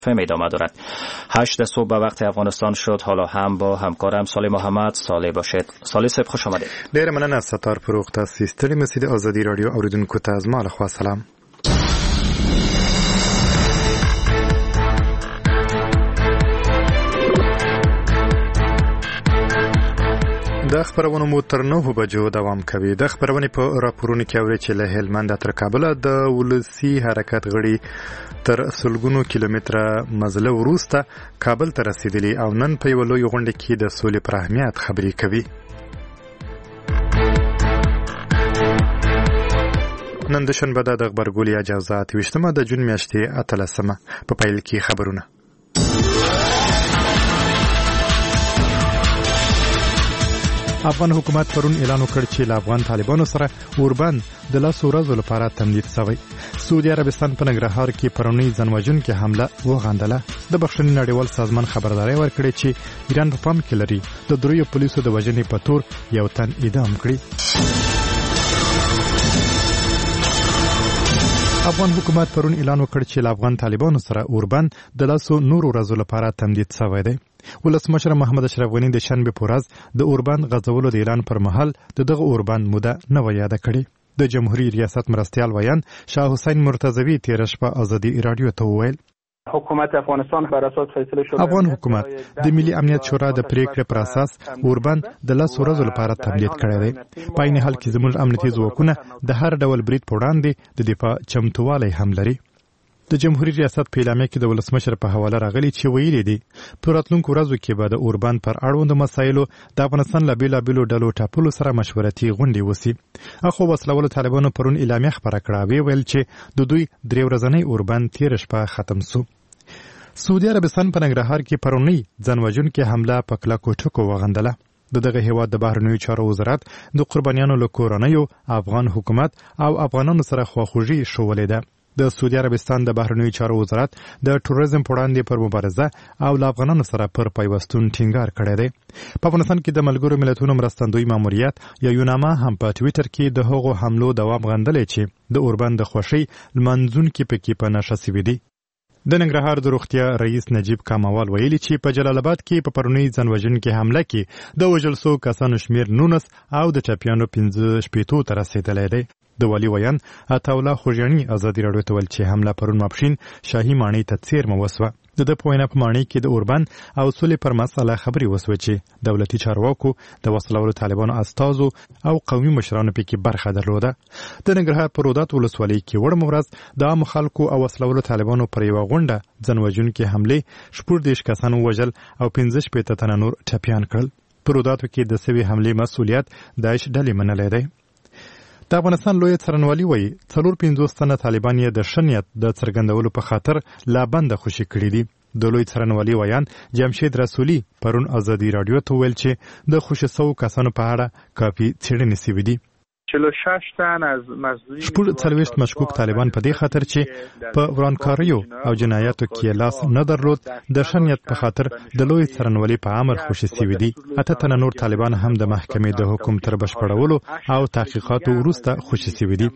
فهم ادامه دارد. 8 صبح به وقت افغانستان شد. حالا هم با همکارم صالح محمد. صالح باشید. صالح صاحب خوش آمدید. ډیر مننه ستار فروغ تاسو ستړي مسید ازادي رادیو اوریدونکو ته از ما له خوا سلام. د خبرونو مو تر 9 بجو دوام کوي. د خبرونې په راپورونو کې اوري چې له هلمند تر کابل د ولسی حرکت غړي تر سلګونو کیلومتره مزله وروسته کابل ته رسیدلی او نن په یو لوی غونډه کې د سولې پر اهمیت خبرې کوي. نن د شنبه د خبرګولۍ اجازات 20 د جون میاشتې 13 په پیل کې خبرونه. افغان حکومت پرون اعلان وکړ چې له افغان طالبانو سره اوربند د 10 ورځو لپاره تمدید شوی. سعودي عربستان په ننګرهار کې پرونی ځانوژونکې حمله وغندله. د بخښنې نړیوال سازمان خبرداري ورکړې چې ایران په پام کې لري د دریو پولیسو د وژنې په تور یو تن اعدام کړي. افغان حکومت پرون اعلان وکړ چې له افغان طالبانو سره اوربند د 10 نورو ورځو لپاره تمدید شوی دی. ولسمشر محمد اشرف غنی د شنبه په ورځ د اوربند غځولو د اعلان پر مهال دغه اوربند موده نه یاد کړي. د جمهوریت ریاست مرستیال ویان شاه حسین مرتضوی تیر شپه ازادي رادیو ته وویل حکومت افغانستان بر اساس فیصله شده افغان حکومت د ملي امنیت شورا د پریکړې پر اساس اوربند د 10 ورځو لپاره تمدید کړی دی. په عین حال کې زموږ امنیتي ځواکونه د هر ډول برید په وړاندې د دفاع چمتووالی هم لري. د جمهوریت ریاست په اعلامیه کې د ولسمشر په حواله راغلي چې ویلي دي په راتلونکو ورځو کې به د اوربند پر اړوند مسایلو د افغانستان له بیلابیلو ډلو ټاپلو سره مشورتي غونډې وسی. اخو وسلوال طالبانو پرون اعلامیه خبره کړه ویل چې د دوی 3 ورځنی اوربند تیر شپه ختم شو. سعودي عربستان په ننګرهار کې پرونی ځانوژونکې حمله په کلکو ټکو وغندله. دغه هیواد د بهرنیو چارو وزارت د قربانیانو له کورنیو افغان حکومت او افغانانو سره خواخوږي شولې ده. د سعودي عربستان د بهرنیو چارو وزارت د ټوریزم په وړاندې پر مبارزه او له افغانانو سره پر پیوستون ټینګار کړی دی. په افغانستان کې د ملګرو ملتونو مرستندوی ماموریت یا یوناما هم په ټویټر کې د هغو حملو دوام غندلی چې د اوربند د خوښۍ لمانځونکي پکې په نښه سوي دي. د ننګرهار د روغتیا رئیس نجیب کاموال ویلي چې په جلال آباد کې په پرونی ځانوژونکې حمله کې د وژل شوو کسانو شمیر 19 او د ټپیانو 15 ته رسیدلی دی. د والي ویان عطاالله خوږیاڼي ازادي راډیو ته ویل چې حمله پرون ماپښین شاهي ماڼۍ ته څیرمه وسوه. د په وینا په ماڼۍ کې د اوربند او سولې پر مسله خبرې وسوه چې دولتي چارواکو د وسلوالو طالبانو استازو او قومي مشرانو پکې برخه درلوده. د ننګرهار په رودات ولسوالۍ کې وړمه ورځ د عامو خلکو او وسلوالو طالبانو پر یوه غونډه ځانوژونکې حملې 14 کسان ووژل او 15 تنه نور ټپیان کړل. په روداتو کې د سوي حملې مسؤلیت داعش ډلې منلی دی. د افغانستان لوی څارنوالي وایي 450 تنه طالبان یې د شنیت د څرګندولو په خاطر لا بنده خوشي کړي دي. د لوی څارنوالي ویان جمشید رسولي پرون ازادي رادیو ته ویل چې د خوشي سوو کسانو په اړه کافي څېړنې شوې دي. 46 تن از مزدوري 40 مشکوک طالبان په دې خاطر چې په ورانکاریو او جنایاتو کې لاس نه درلود د شنیت په خاطر د لوی څارنوالي په امر خوشي شوي دي. 8 تنه نور طالبان هم د محکمې د حکم تر بشپړولو او تحقیقاتو وروسته خوشي شوي دي.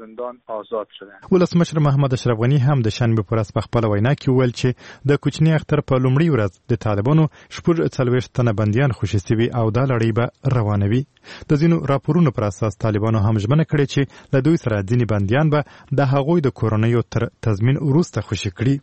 ولسمشر محمد اشرف غنی هم د شنبه پر ورځ په خپل وینا کې ویل چې د کوچني اختر په لومړۍ ورځ د طالبانو 40 تنه بنديان خوشي شوي او دا لړۍ به روانوي. د ځینو راپورونو پر اساس طالبانو هم ژمنه کړې چې له دوی سره ځینې بندیان به د هغوی د کورنیو تر تضمین وروسته خوشي کړي.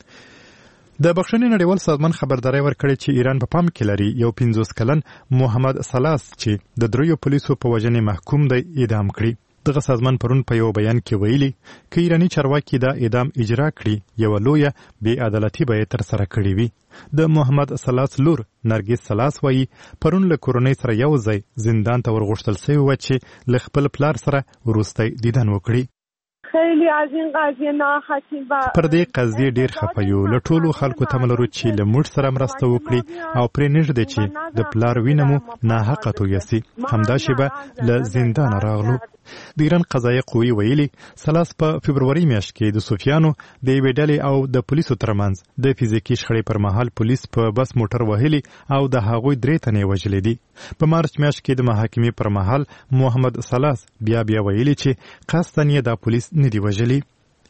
د بخښنې نړیوال سازمان خبرداری ورکړی چې ایران په پام کې لري یو 50 کلن محمد سلاس چې د دریو پولیسو په وژنې محکوم دی اعدام کړي. دغه سازمان پرون په یو بیان کې ویلي چې ایرانی چارواکي دا اعدام اجرا کړي یو لویه بې عدالتي به تر سره کړي وي. د محمد سلاس لور نرګس سلاس وایي پرون له کورنۍ سره یو ځای زندان ته ورغوښتل شوی و چې له خپل پلار سره وروستی دیدن وکړي. خیلی از این قضیه ناراحتیم و پر دې قضیه ډیر خفه یو. له ټولو خلکو تمه لرو چې له موږ سره مرسته وکړي او پرې نږدې چې د پلار وینه مو ناحقه تویسي. همدا شیبه له زندان راغلو. د ایران قضایه قوې ویلي سلاس په فبروري میاشت کې د صوفیانو د یوې ډلې او د پولیسو ترمنځ د فزیکي شخړې پر مهال پولیس په بس موټر وهلي او د هغوی 3 تنې وژلې دي. په مارچ میاشت کې د محاکمې پر مهال محمد سلاس بیا ویلي چې قصداً یې د پولیس نه دی وژلي.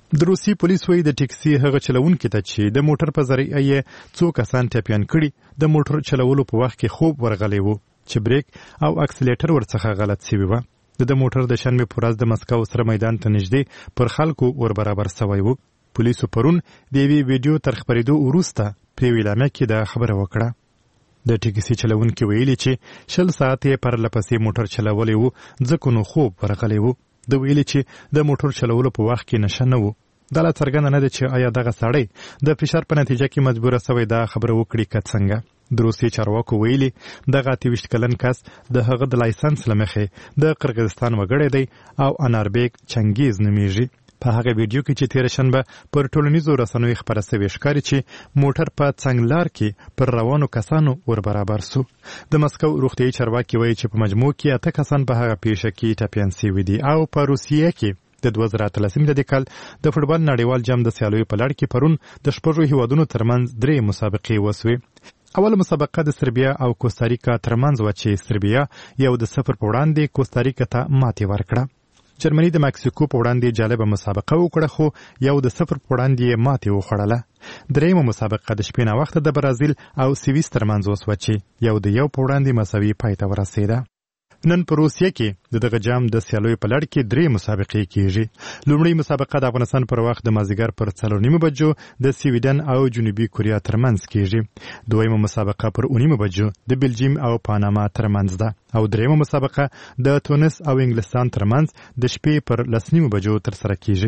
د روسي پولیس وایي د ټیکسي هغه چلوونکي ته چې د موټر په ذریعه یې څو کسان ټپیان کړي د موټر چلولو په وخت کې خوب ورغلی و چې بریک او اکسلیټر ورڅخه غلط شوی و. د موټر د شنبې په ورځ د مسکو سره میدان ته نږدې پر خلکو ور برابر شوی و. پولیسو پرون د یوې ویډیو تر خپرېدو وروسته په یوې اعلامیه کې دا خبره وکړه. د ټیکسي چلوونکي ویلي چې 20 ساعت یې پرلپسې موټر چلولی و ځکه نو خوب ورغلی و. د ویلي چې د موټر چلولو په وخت کې نشه نه و. دا لا څرګنده نه ده چې آیا دغه سړی د فشار په نتیجه کې مجبوره شوی دا خبره وکړي که څنګه. د روسیې چارواکو ویلي دغه 28 کلن کس د هغه د لایسنس له مخې د قرغیزستان وګړی دی او اناربیک چنګیز نومیږي. په هغه ویډیو کې چې تېره شنبه پر ټولنیزو رسنیو خپره شوې ښکاري چې موټر په څنګلار کې پر روانو کسانو ور برابر سو. د مسکو روغتیایي چارواکي وایي چې په مجموع کې 8 کسان په هغه پیښه کې ټپیان شوي دي او په روسیې کې د 2013 کال د فوټبال نړیوال جام د سیالیو په لړ کې پرون د 6 هیوادونو ترمنځ 3 مسابقې وسوې. اوله مسابقه د سربیا او کوستاریکا ترمنځ و چې سربیا 1-0 په وړاندې کوستاریکا ته ماتې ورکړه. جرمني د مکسیکو په وړاندې جالبه مسابقه وکړه خو 1-0 په وړاندې ماتې وخوړله. درېیمه مسابقه د شپې ناوخته د برازیل او سویس ترمنځ وسوه چې 1-1 په وړاندې مساوي پای ته ورسېده. نن په روسیه کې دغه جام د سیالیو په لړ کې 3 مسابقې کیږي. لومړی مسابقه د افغانستان پر وخت د مازدیګر پر 4:30 بجو د سویډن او جنوبي کوریا ترمنځ کیږي. دویمه مسابقه پر 9:30 بجو د بلجیم او پاناما ترمنځ ده او دریمه مسابقه د تونس او انګلستان ترمنځ د شپې پر 10:30 بجو تر سره کیږي.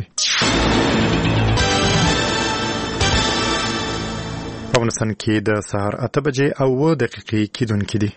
په افغانستان کې د سهار 8 بجې او 9 دقیقې کیدونکې دي.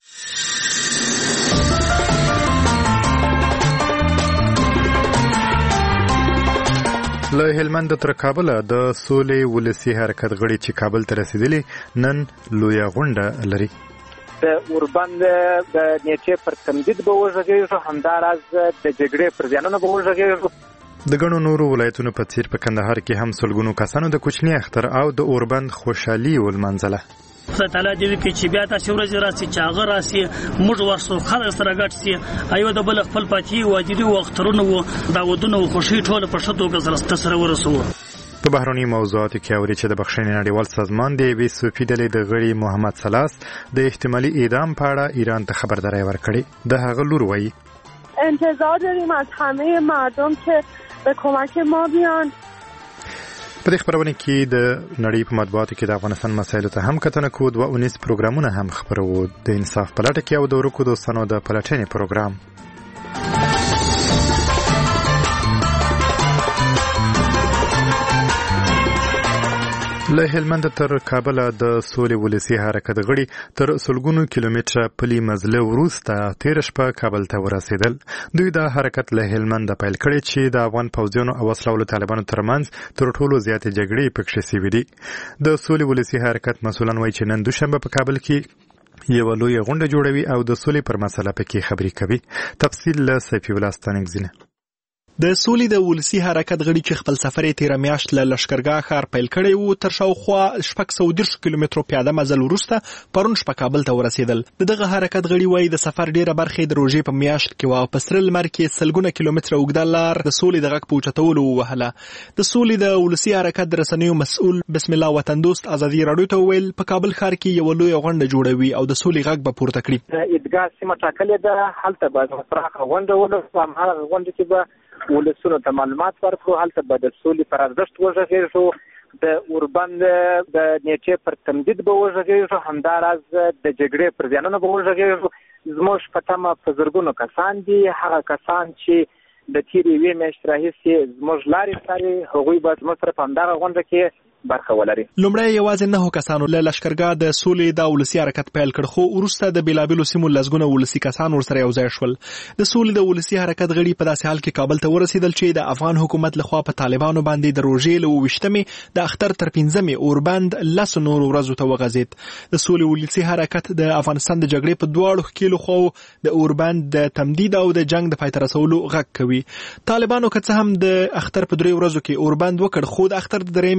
له هلمند تر کابل د سولې ولسي حرکت غړي چې کابل ته رسیدلي نن لویه غونډه لري. د اوربند د نیټې پر تمدید به وژغېږو، همداراز د جګړې پر زیانونو به وژغېږو. د ګڼو نورو ولایتونو په څیر په کندهار کې هم سلګونو کسانو د کوچني اختر او د اوربند خوشحالي ولمنځله. خدای تعالی دې وکړي چې بیا تاسو ورځ راسي چې هغه راسي موږ ورسو خلک سره ګډ سي ایو د بل خپل پاتې واجبي وخترونه وو دا ودونه خوشي ټول په شتو کې سره ورسو. په بهرني موضوعاتو کې اوري چې د بخښنې نړیوال سازمان د وی صوفي ډلې د غړي محمد سلاس د احتمالي اعدام په اړه ایران ته خبرداري ورکړي. د هغه لور وایي انتظار داریم از همه مردم که به کمک ما بیان. په دې خبرونه کې د نړۍ په مطبوعاتو کې د افغانستان مسایلو ته هم کتنه کوو. 2 پروګرامونه هم خبرو د انصاف په لټه کې او د ورکو دوستانو د پلټنې پروګرام. له هلمند تر کابل د سولې ولسي حرکت غړي تر سلګونو کیلومتره پلي مزله وروسته تیر شپه کابل ته ورسېدل. دوی د حرکت له هلمند پیل کړي چې د افغان پوځیانو او وسلوالو طالبانو ترمنځ تر ټولو زیاتې جګړې پکښې شوې دي. د سولې ولسي حرکت مسؤلان وایي چې نن دوشنبه په کابل کې یو لوی غونډه جوړوي او د سولې پر مسله پکې خبرې کوي. تفصیل له سیفی الله ستانکزینه. د سولې د ولسي حرکت غړي چې خپل سفر یې تیر میاشت له لشکرګاه ښار پیل کړی وو تر شاوخوا 610 کیلومترو پیاده مزل وروسته پرون شپه کابل ته ورسېدل. دغه حرکت غړي وایي د سفر ډیره برخه د روژې په میاشت کې وه او په سره لمر کې سلګونه کیلومتره اوږده لار د سولې د غږ په اوچتولو ووهله. د سولې د ولسي حرکت د رسنیو مسؤل بسم الله وطن دوست ازادي راډیو ته وویل په کابل ښار کې یوه لویه غونډه جوړوي او د سولې غږ به پورته کړي. د عیدګاه سیمه ټاکلې ده، هلته به پراخه غونډه ولرو. هماغه غونډه کې به ولسونو ته معلومات ورکړو، هلته به د سولې پر ارزښت وغږېږو، د اوربند د نیټې پر تمدید به وغږېږو، همداراز د جګړې پر زیانونو به وغږېږو. زموږ په تمه په زرګونو کسان دي، هغه کسان چې د تېرې یوې میاشتې راهیسې زموږ لارې څاري، هغوی به زموږ سره په همدغه غونډه کې برخه ولري. لومړی یوازې 9 کسانو له لشکرګاه د سولې د ولسي حرکت پیل کړ خو وروسته د بیلابیلو سیمو لسګونه ولسي کسان ورسره یو ځای شول. د سولې د ولسي حرکت غړي په داسې حال کې کابل ته ورسېدل چې د افغان حکومت لخوا په طالبانو باندې د روژې له 28مې د اختر تر 5مې اوربند 10 نورو ورځو ته وغځېد. د سولې ولسي حرکت د افغانستان د جګړې په دواړو ښکېلو خواو د اوربند د تمدید او د جنگ د پای ته رسولو غږ کوي. طالبانو که څه هم د اختر په 3 ورځو کې اوربند وکړ خو د اختر د 3مې په پای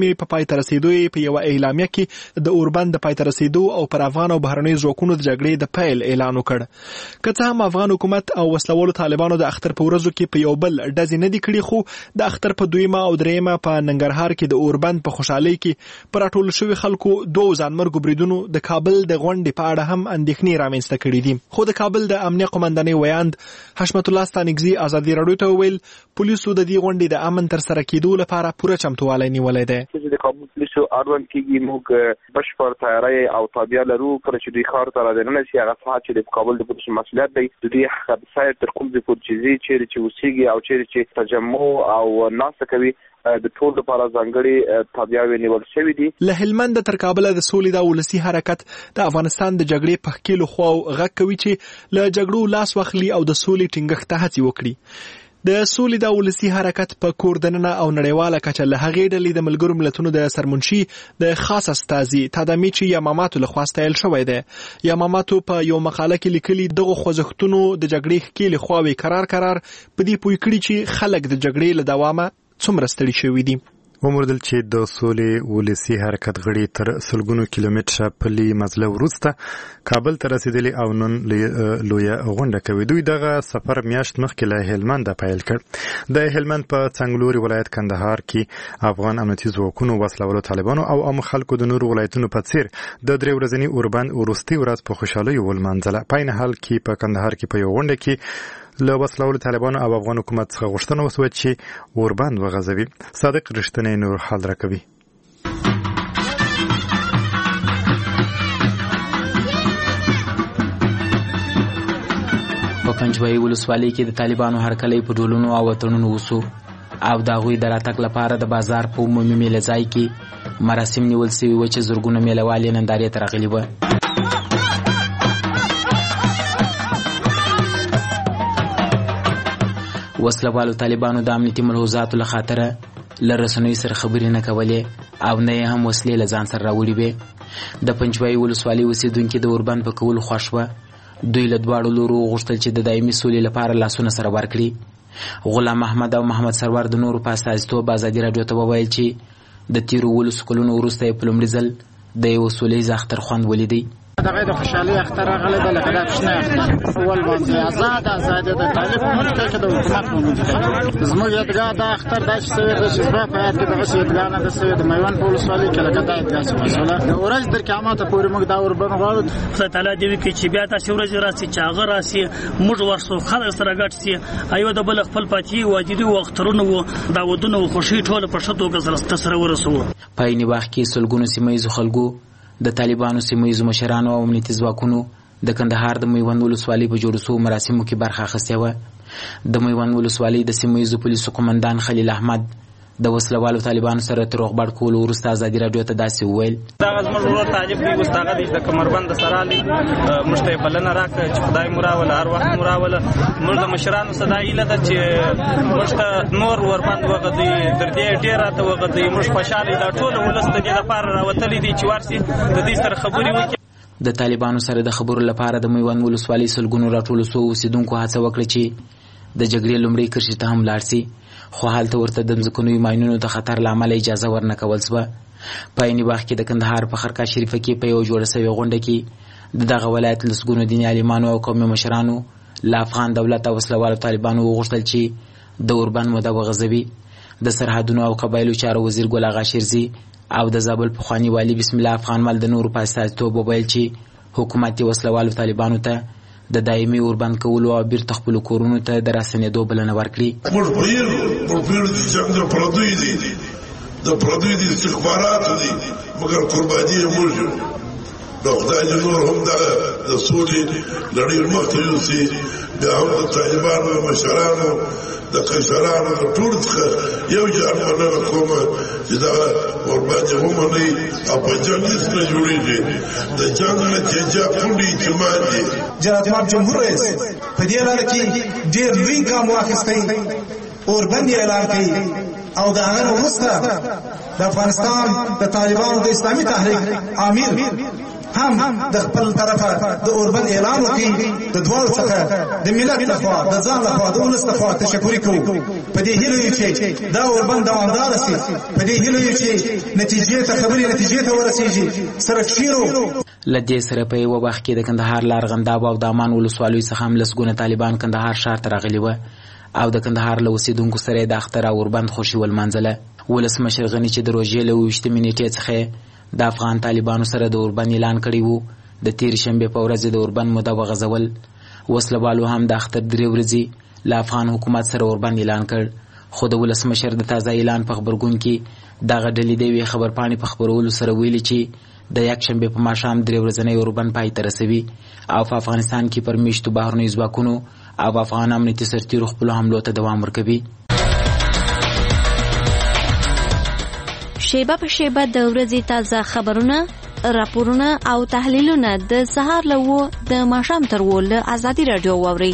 پای ته رسیدو په یو اعلامیه کې د اوربند د پای ته رسیدو او پر افغان او بهرنیو ځواکونو د جګړې د پیل اعلان وکړ. که څه هم افغان حکومت او وسلوالو طالبانو د اختر په ورځو کې په یو بل ډزې نه دي کړي، خو د اختر په دویمه او دریمه په ننګرهار کې د اوربند په خوشحالۍ کې پر راټول شوي خلکو 2 ځانمرګو بریدونو د کابل د غونډې په اړه هم اندېښنې رامنځته کړي دي. خو د کابل د امنیه قومندانۍ ویاند حشمت الله ستانکزي ازادي راډیو ته وویل پولیسو د دې غونډې د امن تر سره کېدو لپاره پوره چمتووالی نیولی دی. د کابل پولیسو اړوند کېږي موږ بشپړ تیاری او تابع لرو. کله چې دوی ښار ته رادننه شي هغه ساعت چې د کابل د پولیسو مسؤلیت دی د دوی سیر تر کوم ځای پورې چې ځي چیرې چې اوسېږي او چیرې چې تجمع او ناسته کوي د ټول لپاره ځانګړي تابعیاوې نیول شوي دي. له هلمند تر کابله د سولې د ولسي حرکت د افغانستان د جګړې په ښکېلو خواو غږ کوي چې له جګړو لاس واخلي او د سولې ټینګښت ته هڅې وکړي. د سولې د ولسي حرکت په کور دننه او نړیواله کچه له هغې ډلې د ملګرو ملتونو د سرمنشي د خاص استازي تادامیچي یاماماتو لخوا ستایل شوی دی. یاماماتو په یو مقاله کې لیکلي دغه خوځښتونو د جګړې ښکېلې خواوې قرار په دې پوه کړي چې خلک د جګړې له دوامه څومره ستړي شوي دي. وموندل چې د سولې ولسي حرکت غړي تر سلګونو کیلومتره پلي مزله وروسته کابل ته رسیدلي او نن لویه غونډه کوي. دوی دغه سفر میاشت مخکې له هلمند پیل کړ. د هلمند په څنګلوري ولایت کندهار کې افغان امنیتي ځواکونو وسلوالو طالبانو او عام خلکو د نورو ولایتونو په څیر د 3 ورځني اوربند وروستي ورځ په خوشحالۍ ولمانځله. په عین حال کې په کندهار کې په یو غونډه کې له وسلوالو طالبانو او افغان حکومت څخه غوښتنه وشوه چې اوربند وغځوي. صادق رښتینی نور حال راکوي. په پنجوایي ولسوالۍ کې د طالبانو هرکلی په ډولونو او وطنونو وسو او د هغوی د راتګ لپاره د بازار په عمومي میله ځای کې مراسم نیول سوي وو چې زرګونه میله والي نندارې ته راغلي وه. وسلوالو طالبانو د امنیتي ملحوظاتو له خاطره له رسنیو سره خبرې نه کولې او نه یې هم وسلې له ځان سره راوړي وې. د پنجوایي ولسوالۍ اوسېدونکي د اوربند په کولو خوښ وه. دوی له دواړو لورو وغوښتل چې د دایمي سولې لپاره لاسونه سره ورکړي. غلام محمد او محمد سرور د نورو په استازیتوب ازادي راډیو ته وویل چې د تیرو 12 کلونو وروسته یې په لومړي ځل د یو سولیز اختر خوند ولیدی. دغه د خوشحالي اختر غلې د لکه د کوچنی اختر اول باندې آزاد د طالب ملک کې د حکومت موجود زموږ یادګار د اختر د شوی د شزبا په یاد کې د یادګار نه د سوی د میوان په ولسوالۍ کې لکه د یادګار مسوله د ورځ تر قیامت پورې موږ دا اوربند غواړو. خدای تعالی دې کې چې بیا تاسو ورځ راسي چې هغه راسي موږ ورسو خلک سره ګډ سي ایو د بل خپل پاتې واجبي وخترونه وو دا ودونه خوشي ټول په شتو کې سره ورسو. په یوه وخت کې سلګونو سیمایي خلکو د طالبانو سیمایي مشرانو او امنیتي ځواکونو د کندهار د میوند ولسوالۍ په جوړ شوو مراسمو کې برخه اخیستې وه. د میوند ولسوالۍ د سیمایي پولیسو قومندان خلیل احمد د وسلوالو طالبانو سره تر روغبړ کولو وروسته ازادي راډیو ته داسې وویل: دغه زموږ ورور طالب دی، اوس هغه د کمربند سره علی موږ ته بلنه راکړه چې خدای مو راوله هر وخت مو راوله. موږ د مشرانو صدا ایله ده چې موږ ته نور وربند وغځي تر دې ډېر راته وغځي. موږ خوشحاله دا ټول ولس د دې لپاره راوتلي دي چې ورسي د دې سره خبرې وکړي. د طالبانو سره د خبرو لپاره د میوند ولسوالۍ سلګونو راټولو سوو اوسېدونکو هڅه وکړه چې د جګړې لومړۍ کرښې ته هم لاړ سي، خو هلته ورته د ځمکنیو ماینونو د خطر له امله اجازه ورنه کول شوه. په عین وخت کې د کندهار په خرقه شریفه کې په یو جوړه سوې غونډه کې د دغه ولایت لسګونو دیني عالمانو او قومي مشرانو له افغان دولت او وسلوالو طالبانو وغوښتل چې د اوربند موده وغځوي. د سرحدونو او قبایلو چارو وزیر ګل اغا شیرزي او د زابل پخواني والي بسم الله افغان مل د نورو په استازیتوب وویل چې حکومت یې وسلوالو طالبانو ته د دایمي اوربند کولو او بیرته خپلو کورونو ته د راستنېدو بلنه ورکړي. موږ پوهېږو چې جنګ د پردیو دی، د پردیو د استخباراتو دی، مګر قرباني یې موږ یو. نو خدای دې نور هم د سولې لړۍ مخته یوسي. بیا هم د طالبانو د مشرانو د قیصرانو د ټول څخه یو جار مننه کومه چې دغه اوربند یې ومنئ او په جنګ هېڅ نه جوړېږي. د جنګ نتیجه پونډې اعتماد دی. جناب جمهور رئیس په دې لاره کې ډېر لوی ګام واخیستی، اوربند یې اعلان کړي او د هغه نه وروسته د افغانستان د طالبانو د اسلامي تحریک امیر هم د خپل طرفه د اوربند اعلان وکړي د دوه څخه د ملت لخوا د ځان لخوا د ولس لخوا تشکر کوو په دې هیله چې دا اوربند دوامدار شي په دې هیله چې نتیجې ته ورسیږي سره شیرو لدې سره په یو وخت کې د کندهار لارغنداب او د امان ولسوالۍ څخه هم لسګونه طالبان کندهار ښار ته راغلي و او د کندهار له اوسېدونکو سره د اختر او اوربند خوشي ولمانځله. ولسمشر غني چې د روژې له 28 نیټې څخه د افغان طالبانو سره د اوربند اعلان کړی وو د تیر شنبې په ورځ د اوربند موده وغځول. وسلوالو هم د اختر 3 ورځې له افغان حکومت سره اوربند اعلان کړ خو د ولسمشر د تازه اعلان په خبرګون کې دغه ډلې د یوې خبرپاڼې په خپرولو سره ویلي چې د یکشنبې په ماښام 3 ورځنی اوربند پای ته رسوي او په افغانستان کې پر میشتو بهرنیو ځواکونو او افغان امنیتي سرتیرو خپلو حملو ته دوام ورکوي. شیبه په شیبه د ورځې تازه خبرونه، راپورونه او تحلیلونه د سهار له 9 د ماښام تر 10 له ازادي راډیو واورئ.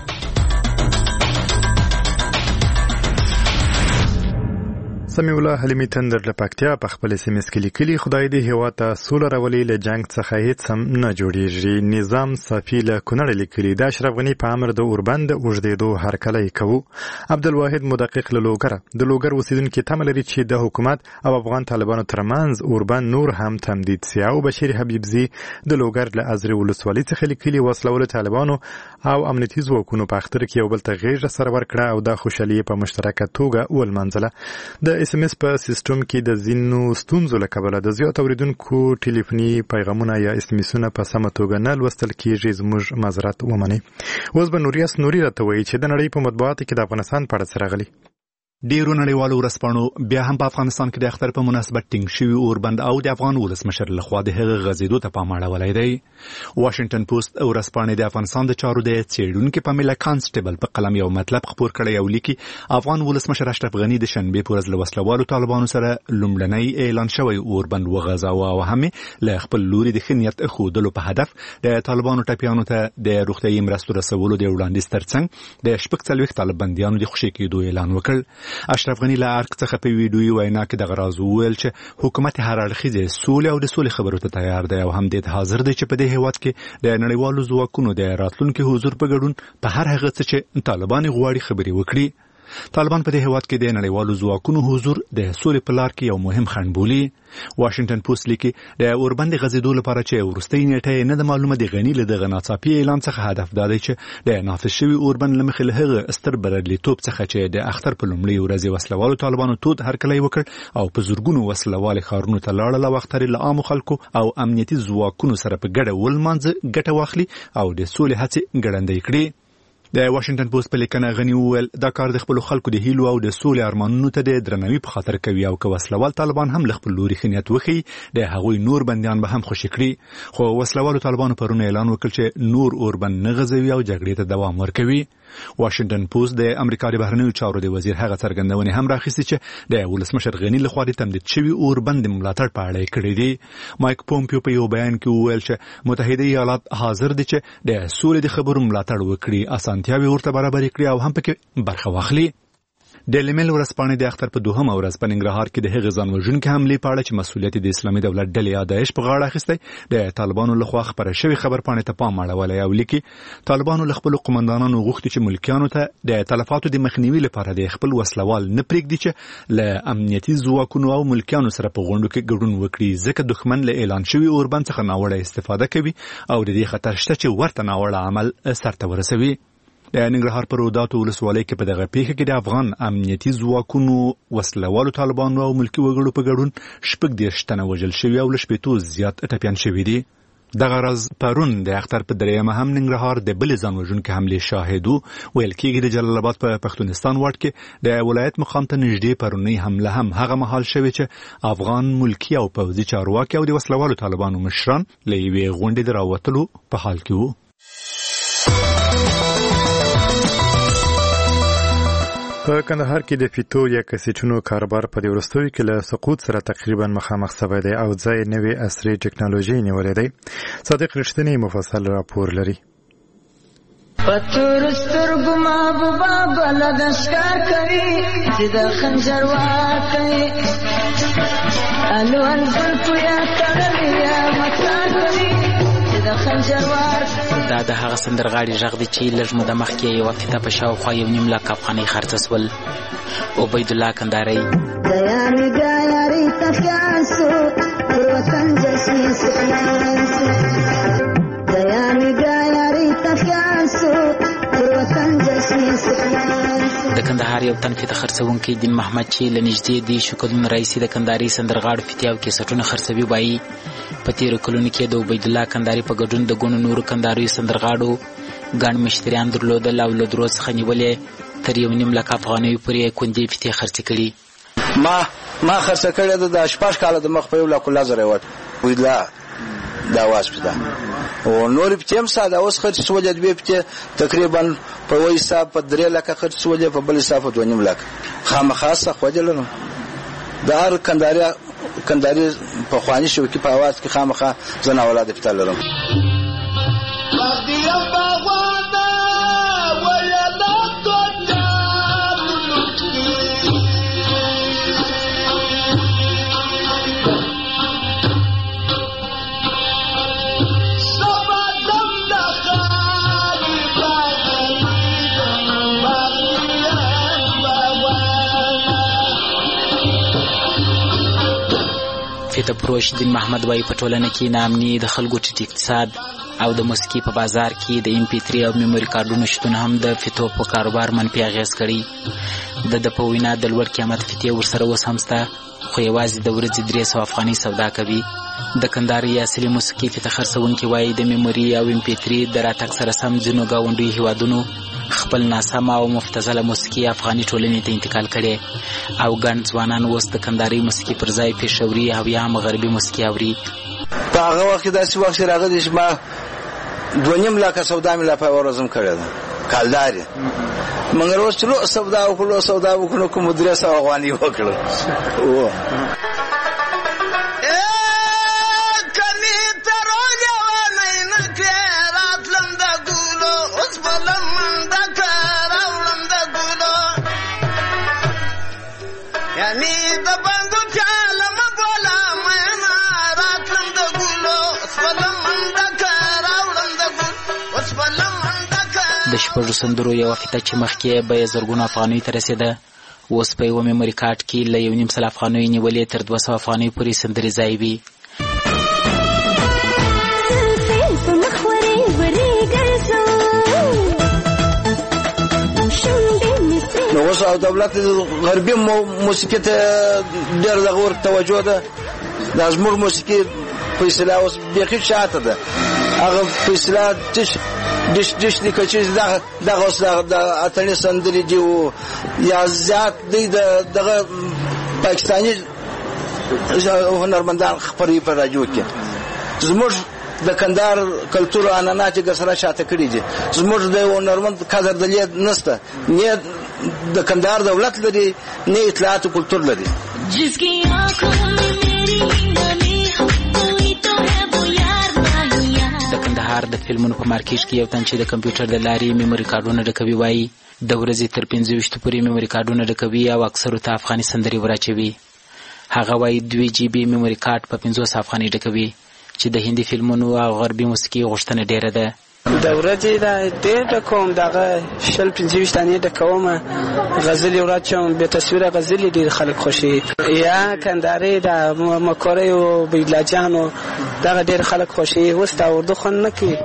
سمیع الله حلیمي تندر له پکتیا په خپل SMS کې لیکلي خدای دې هیواد ته سوله راولي له جنگ څخه هیڅ هم نه جوړیږي. نظام صافي له کونړ لیکلي د اشرف غني په امر د اوربند اوږدېدو هرکلی کوو. عبدالواحد مدقق له لوګر د لوګر اوسیدونکي تمه لري چې د حکومت او افغان طالبانو ترمنځ اوربند نور هم تمدید سي. او بشیر حبیبزي د لوګر له ازري ولسوالۍ څخه لیکلي وسلوال طالبانو او امنیتي ځواکونو په اختر کې یو بل ته غیږه سره ورکړه او د خوشحالي په مشترکه توګه ولمانځله. د SMS په سیستم کې د ځینو ستونزو له کبله د زیات اوریدونکو ټلیفوني پیغامونه یا SMS-ونه په سمه توګه نه لوستل کیږي. زموږ معذرت ومنئ. اوس به نوریاس نوري راته وایي چې د نړۍ په مطبوعاتو کې د افغانستان په اړه څه راغلي. ډیرو نړیوالو ورځپاڼو بیا هم په افغانستان کې د اختر په مناسبت ټینګ شوي اوربند او د افغان ولسمشر لخوا د هغه غځېدو ته پام اړولی دی. واشنګټن پوسټ ورځپاڼې د افغانستان د چارو د څېړونکي پامیلا کانسټیبل په قلم یو مطلب خپور کړی او لیکي افغان ولسمشر اشرف غني د شنبې په ورځ له وسلوالو طالبانو سره لومړنی اعلان شوی اوربند وغځاوه او هم له خپل لوري د ښه نیت ښودلو په هدف د طالبانو ټپیانو ته د روغتیايي مرستو رسولو د وړاندیز ترڅنګ د 40 طالب بندیانو د خوشي کېدو اعلان وکړ. اشرف غني له ارګ څخه په ویډیوي وینا کې دغه راز وویل چې حکومت هر اړخیزه سولې او د سولې خبرو ته تیار دی او هم د حاضر دی چې په دې هیواد کې د نړیوالو ځواکونو د راتلونکي حضور په ګډون په هر هغه څه چې طالبان غواړي خبري وکړي. طالبان په دې هیواد کې د نړیوالو ځواکونو حضور د سولې په لار کې یو مهم خنډ بولي. واشنګټن پوسټ لیکي د اوربند غځېدو لپاره چې وروستۍ نیټه نه د معلومه د غني له دغه ناڅاپي اعلان څخه هدف دا دی چې د نافذ شوي اوربند له مخې له هغه ستر بریالیتوب څخه چې د اختر په لومړۍ ورځ وسلوالو طالبانو تود هرکلی وکړ او په زورګونو وسلوال ښارونو ته لاړل او اختر له عامو خلکو او امنیتي ځواکونو سره په ګډه ولمانځه ګټه واخلي او د سولې هڅې ګړندۍ کړي. د واشنګټن پوسټ په لیکنه غني وویل دا کار د خپل خلکو د هیلو او د سولې ارمانونو ته د درناوي په خاطر کوي او که وسلوال طالبان هم له خپل لوري خنیت وخی د هغوی نور بندیان به هم خوشی کړي. خو وسلوالو طالبانو پرون اعلان وکړ چې نور اوربند نه غځوي او جګړې ته دوام ورکوي. واشنګټن پوسټ د امریکا د بهرنیو چارو د وزیر هغه څرګندونې هم راخیستې چې د ولسمشر غني لخوا د تمدید شوي اوربند ملاتړ په اړه کړی دی. مایک پومپیو په یو بیان کې وویل چې متحده ایالات حاضر دي چې د سولې د خبرو ملاتړ وکړي، اسانتیاوي ورته برابرې کړي او هم پکې برخه واخلي. ډیلی میل ورځپاڼې د اختر په 2مه ورځ په ننګرهار کې د هغې ځانوژونکې حملې په اړه چې مسؤلیت د اسلامي دولت ډلې داعش په غاړه اخیستی د طالبانو لخوا خپره شوې خبرپاڼې ته پام اړولی او لیکي طالبانو له خپلو قمندانانو غوښتي چې ملکیانو ته د تلفاتو د مخنیوي لپاره د خپل وسلوال نه پرېږدي چې له امنیتي ځواکونو او ملکیانو سره په غونډو کې ګډون وکړي ځکه دښمن له اعلان شوي اوربند څخه ناوړه استفاده کوي او د دې خطر شته چې ورته ناوړه عمل سرته ورسوي. د ننګرهار په روداتو ولسوالۍ کې په دغه پیښه کې د افغان امنیتي ځواکونو وسلوالو طالبانو او ملکي وګړو په ګډون 40 تنه وژل شوي او له 80 زیات ټپیان شوي دي. دغه ورځ پرون د اختر په 3مه هم ننګرهار د بلې ځانوژونکې حملې شاهد ویل کېږي د جلال آباد په پښتونستان واټ کې د ولایت مقام ته نږدې پرونی حمله هم هغه مهال شوې چې افغان ملکي او پوځي چارواکي او د وسلوالو طالبانو مشران له یوې غونډې د راوتلو په حال کې وو. په کندهار کې د فیتو یا کسیټونو کاروبار په دې وروستیو کې له سقوط سره تقریبا مخامخ شوی دی او ځای نوې عصري ټکنالوژي نیولې دی. صادق رښتینی مفصل راپور لري. پتور سترګو محبوبا بلد ښکار کوي چې د خنجر واکوي الوان زلفو یا تړلې یا مکار کوي دا د هغه سندرغاړي غږ دی چې لږ موده مخکې یوه فیته په شاوخوا 1.5 لک افغانۍ خرڅه سول. عبید الله کندهاری. د کندهار یو تن فیته خرڅونکی دین محمد چې له نږدې دي شکلونه راهیسې د کندهاري سندرغاړو فیتې او کیسټونه خرڅوي وایي په تېرو کلونو کې د عبید الله کندهاري په ګډون د ګڼو نورو کندهاریو سندرغاړو ګڼ مشتریان درلودل او له درو څخه نیولې تر 1.5 لک افغانیو پورې کندې فیتې خرڅې کړي. ما خرڅه کړې ده د 8 کاله د مخ په 1 لک لزر وټ عبید الله دا واسپدا او نور په تیم ساده اوس خرڅ سولې د بیپته تقریبا په وای حساب په 3 لک خرڅ سولې په بل حساب په 2.5 لک خامخاسه خوجلنو د هر کندهاري په خواني شو کې په आवाज کې خامخا زنه اولاد فتل لرم. فیته پروش دین محمد وای په ټولنه کې نامني د خلکو ټیټ اقتصاد او د موسیقي په بازار کې د MP3 او میموري کارډونو شتون هم د فیتو په کاروبار منفي اغیز کړي. د په وینا د لوړ قیمت فیتې ورسره اوس هم شته خو یوازې د ورځې 300 افغانۍ سودا کوي. د کندهاري اصلي موسیقي فیته خرڅونکي وایي د میموري او MP3 د راتګ سره سم ځینو ګاونډیو هیوادونو خپل ناسمه او مفتزله موسیقي افغاني ټولنې ته انتقال کړي او ګڼ ځوانان اوس د کندهاري موسیقي پر ځای پېښوري او یا هم غربي موسیقي اوري. په هغه وخت کې داسې وخت راغلی چې ما 2.5 لک سودا مې لا په ورځم کړې ده کالداري مګر اوس ټول سودا وکړو کوم 300 افغانۍ وکړو. د شپږو سندرو یوه فیته چې مخکې بیه زرګونو افغانیو ته رسېده اوس په یوه میموري کارډ کې له 1.5 افغانیو نیولې تر 200 افغانیو پورې سندرې ځای وي. نو اوس او دولت غربي موسیقي ته ډېر دغه توجه ده. د زموږ موسیقي په اصطلاح اوس بیخي شاته ده. هغه په اصطلاح دش دي کچې دغه اوس د اتڼي سندرې دي او یا زیات دی دغه پاکستاني هنرمندان خپرې په راډیو کې. زموږ د کندهار کلتور عنعنات چې سره شاته کړي دي. زموږ د هنرمند قدر دلید نشته نه د کندهار دولت لري نه اطلاعات او کلتور لري. جسکی آنکھوں میں میری نمی کوئی تو ہے وہ یار نہیں. د کندهار د فلمونو په مارکیټ کې یو تن چې د کمپیوټر د لارې میموري کارډونه ډکوي وایي د ورځې تر 25 پورې میموري کارډونه ډکوي او اکثرو ته افغاني سندرې وراچوي. هغه وایي 2 GB میموري کارډ په 500 افغانۍ ډکوي چې د هندي فلمونو او غربي موسیقي غوښتنه ډیره ده. د ورځې دا ډېر ډکوم دغه 25 دانې ډکوم غزلې وراچوم بې تصویره غزلې ډېر خلک خوښوي یا کندهاري د مکورې او بیلاجانو دغه ډېر خلک خوښوي. اوس دا اردو خوند نه کوي.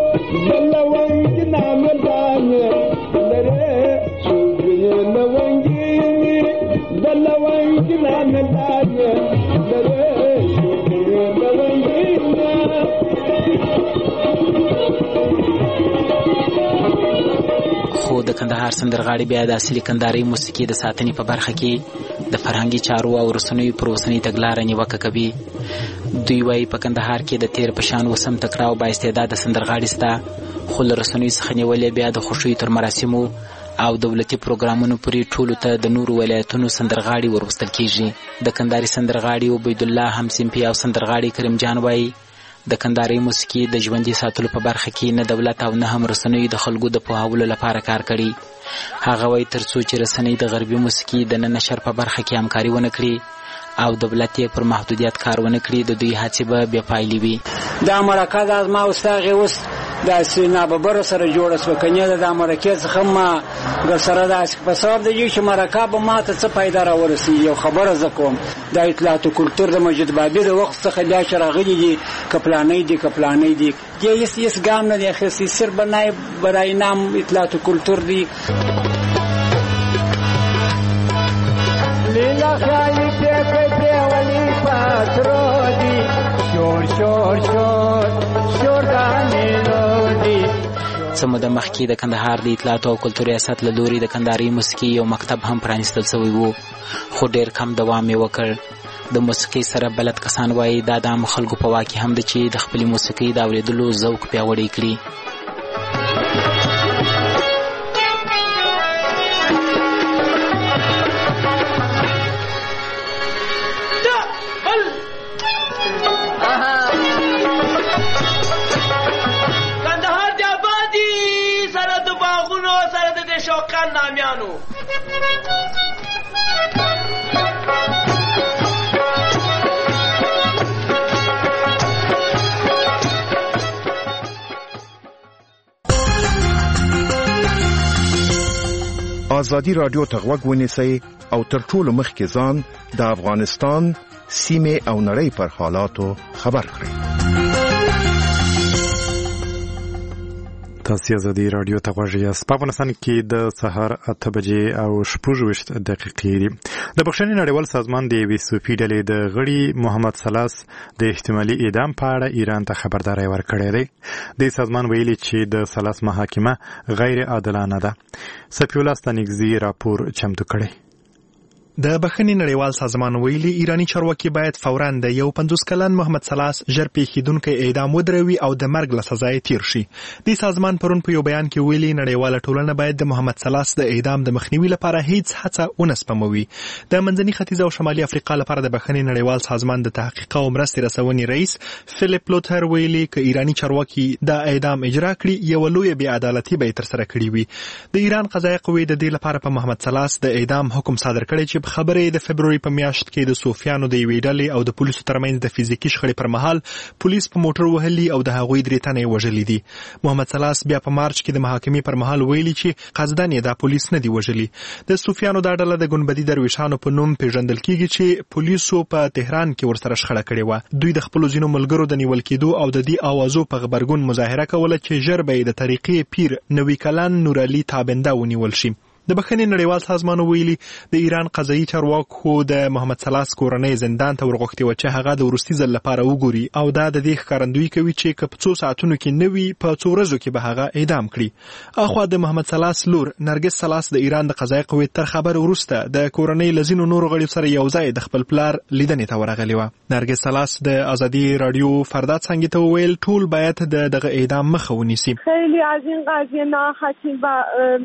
خو د کندهار سندرغاړي بیا د اصلي کندهاري موسیقي د ساتنې په برخه کې د فرهنګي چارو او رسنیو پر اوسنۍ تګلاره نیوکه کوي. دوی وایي په کندهار کې د تیر په شان وسم تکړه او بااستعداده سندرغاړي شته خو له رسنیو څخه نیولې بیا د خوښیو تر مراسمو او دولتي پروګرامونو پورې ټولو ته د نورو ولایتونو سندرغاړي وروستل کیږي. د کندهاري سندرغاړي عبید الله همسیمپي او سندرغاړي کریم جان وایي د کندهاري موسیقي د ژوندي ساتلو په برخه کې نه دولت او نه هم رسنیو د خلکو د پوهاولو لپاره کار کړي. هغه وایي تر څو چې رسنۍ د غربي موسیقي د نه نشر په برخه کې همکاري ونه کړي او دولت یې پر محدودیت کار ونه کړي د دوی هڅې به بې پایلې وي. دا مرکه د زما او ستا هغې اوس داسې ناببره سره جوړه شوه، که نه د مرکې څخه ما سره داسې په سبب د دې چې مرکه به ما ته څه پیدا راورسېږي. یو خبره زه کوم، د اطلاعات و کلتور د مجید بابي د وخت څخه بیا چې راغلي دي که پلانی دي که پلانی دي، هیڅ ګام نه دی اخیستی، صرف برای نام اطلاعات و کلتور دی. لیلا خیالی پیکتی ولی پاترو دی، شور شور شور شور دانیلو دی. څه موده مخکې د کندهار د اطلاعاتو او کلتور ریاست له لوري د کندهاري موسیقي یو مکتب هم پرانیستل شوی و، خو ډېر کم دوام یې وکړ. د موسیقۍ سره بلد کسان وایي دا د عامو خلکو په واک کې هم ده چې د خپلې موسیقۍ د اورېدلو ذوق پیاوړی کړي. کندهار د آبادي سره د باغونو سره د شوقان نامیانو ازادي رادیو ته غوږ ونیسئ او تر ټولو مخکې ځان د افغانستان سیمې او نړۍ پر حالاتو خبر کړئ. تاسو ازادي رادیو ته غوږ یاست. په افغانستان کې د سهار 8 بجې او 26 دقیقې دي. د بخښنې نړیوال سازمان د یوې صوفي ډلې د غړي محمد سلاس د احتمالي اعدام په اړه ایران ته خبرداری ورکړی دی. د سازمان ویلي چې د سلاس محاکمه غیر عادلانه ده. صفی الله ستانکزي راپور چمتو کړی. د بخښنې نړیوال سازمان ویلي ایرانی چارواکي باید فوراً د یو 50 کلن محمد سلاس ژر پیښیدونکی اعدام ودروي او د مرګ له سزا یې تیر شي. د سازمان پرون په یو بیان کې ویلي نړیواله ټولنه باید د محمد سلاس د اعدام د مخنیوي لپاره هیڅ هڅه ونه سپموي. د منځني ختیځ او شمالي افریقا لپاره د بخښنې نړیوال سازمان د تحقیق او مرستې رسونې رئیس فلیپ لوتر ویلي که ایرانی چارواکي د اعدام اجرا کړي یو لوی بې عدالتي به تر سره کړي وي. د ایران قضایي قوې د دې لپاره په محمد سلاس د اعدام حکم صادر کړی چې خبرې د فبروري په میاشت کې د صوفیانو د یوې ډلې او د پولیسو ترمنځ د فزیکي شخړې پر مهال پولیس په موټر وهلي او د هغوی 3 تنه یې وژلي دي. محمد سلاس بیا په مارچ کې د محاکمې پر مهال ویلي چې قصدن یې دا پولیس نه دی وژلي. د صوفیانو دا ډله د ګنبدي درویشانو په نوم پیژندل کیږي چې پولیسو په تهران کې ورسره شخړه کړې و. دوی د خپل ځینو ملګرو د نیول کېدو او د دې اوازو په غبرګون مظاهره کوله چې ژر به د طریقې پیر نوی کلن نور علي تابنده ونیول شي. د بخښنې نړیوال سازمان ویلي د ایران قضایي چارواکو د محمد سلاس کورنۍ زندان ته ورغوښتي و چې هغه د وروستي ځل لپاره وګوري او دا د دې ښکارندویي کوي چې که په څو ساعتونو کې نه وي په څو ورځو کې به هغه اعدام کړي. اخوا د محمد سلاس لور نرګس سلاس د ایران د قضایي قوې تر خبر وروسته د کورنۍ له ځینو نورو غړو سره یو ځای د خپل پلار لیدنې ته ورغلې وه. نرګس سلاس د ازادي رادیو فردا څنګه ته ویل ټول باید دغه اعدام مخه ونیسي. خیلی از این قضیه ناراحتیم و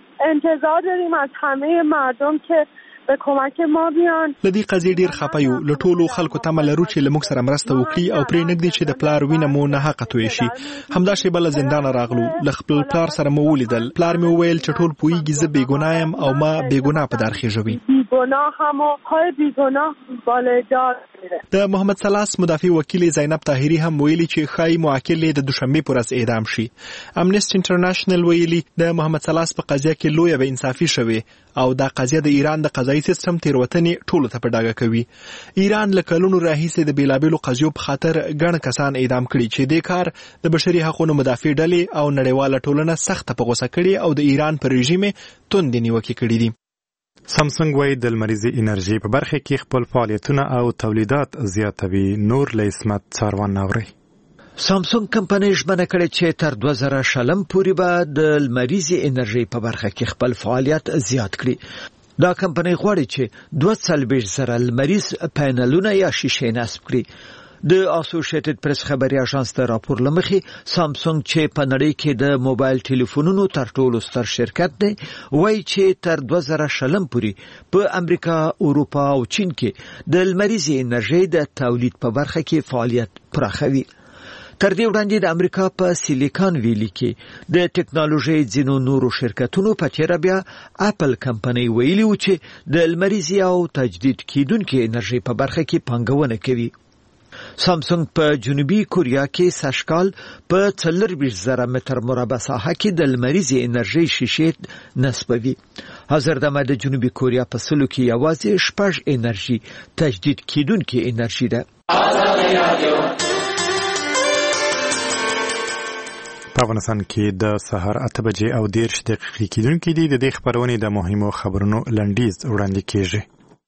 انتظار داریم از همه مردم که به کمک ما بیان. لدی قضیه ډیر خپه یو، له ټولو خلکو تمه لرو چې له موږ سره مرسته وکړي او پرې نږدې چې د پلار وینه مو نه حق توی شي. همدا شی بل زندان راغلو، له خپل پلار سره مو ولیدل. پلار مې وویل چې ټول پویږي زه بیګناه یم او ما بیګناه په دار خېژوي. بیگناه هم و پای بیگناه بالادار. د محمد سلاس مدافع وکیل زینب طاهری هم ویلي چې خای موکل د دوشنبه پر ورځ اعدام شي. امنیسټي انټرنیشنل ویلي د محمد سلاس په قضیه کې لوی به انصافي شوه او دا قضیه د ایران د قضایي سیستم تیروتنې ټولو ته په ډاګه کوي. ایران له کلونو راهیسې د بیلابیلو قضیو په خاطر ګڼ کسان اعدام کړي چې د کار د بشري حقوقو مدافع ډلې او نړیواله ټولنه سخت په غوسه کړي او د ایران پر رژیم توندې نیوکې کړي دي. سامسونګ وايي د لمریزي انرژي په برخه کې خپل فعالیتونه او تولیدات زیاتوي. نور له اسمت څاروان ناوري. سامسونګ کمپنۍ ژمنه کړې چې تر 2000 پورې به د لمریزي انرژي په برخه کې خپل فعالیت زیات کړي. دا کمپنۍ غواړي چې 240,000 لمریز پینلونه یا شیشې نصب کړي. د اسوسییټډ پریس خبري اژانس ته راپور لمخې سامسونګ چې په نړۍ کې د موبایل ټلیفونونو تر ټولو ستر شرکت دی وایي چې تر 2020 پورې په امریکا، اروپا او چین کې د لمریزي انرژي د تولید په برخه کې فعالیت پراخوي. تر دې وړاندې د امریکا په سیلیکان ویلي کې د ټکنالوژي ځینو نورو شرکتونو په چیرې بیا اپل کمپنۍ ویلي و چې د لمریزي او تجدید کیدونکو انرژي په برخه کې پانګونه کوي. سامسونګ په جنوبي کوریا کې سږکال په 40,000 متر مربع ساحه کې د لمریزي انرژي شیشې نصبوي. حاضردمه د جنوبي کوریا په سلو کې یوازې 6 انرژي تجدید کیدونکو انرژي ده. په افغانستان کې د سهار 8 بجې او 10 دقیقې کېدونکې دي. د دې خبرونې د مهمو خبرونو لنډیز وړاندې کیږي.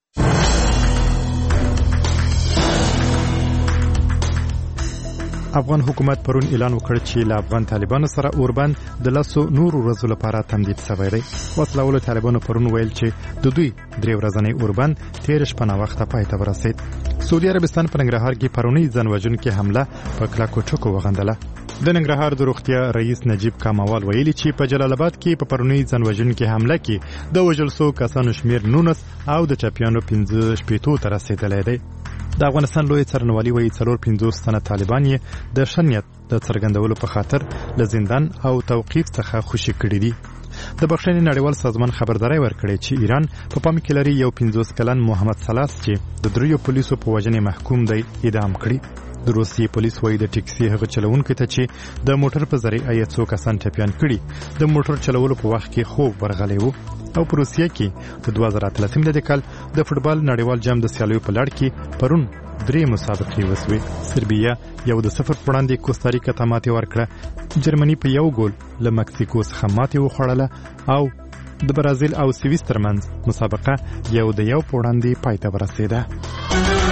افغان حکومت پرون اعلان وکړ چې له افغان طالبانو سره اوربند د 10 نورو ورځو لپاره تمدید شوی دی. وسلهوالو طالبانو پرون ویل چې د دوی 3 ورځنی اوربند 13 شپه نه وخته پای ته ورسید. سعودي عربستان په ننګرهار کې پرونی ځانوژونکې حمله په کلاکو ټکو وغندله. د ننګرهار د روغتیا رئیس نجیب کاموال ویلي چې په جلال آباد کې په پرونی ځانوژونکې حمله کې د وژل شوو کسانو شمیر 19 او د چاپیانو 15 شپېتو ته رسیدلی دی. د افغانستان لوی څارنوالي وایي 450 تنه طالبان یې د شنیت د څرګندولو په خاطر له زندان او توقیف څخه خوشي کړي دي. د بخښنې نړیوال سازمان خبرداري ورکړې چې ایران په پام کې لري یو 50 کلن محمد سلاس چې د دریو پولیسو په وژنې محکوم دی اعدام کړي. د روسیې پولیس وایي د ټیکسي هغه چلوونکو ته چې د موټر په ذریعه یې څو کسان ټپیان کړي د موټر چلولو په وخت کې خوب ورغلی و. او په روسیه کې د 2013 کال د فوټبال نړیوال جام د سیالیو په لړ کې پرون 3 مسابقې وسوي. سربیا یو د 0 وړاندې کوستاریکا ته ماتې ورکړه. جرمني په یو ګول له مکسیکو څخه ماتې وخوړله او د برازیل او سویس ترمنځ مسابقه یو د یو وړاندې پای ته ورسېده.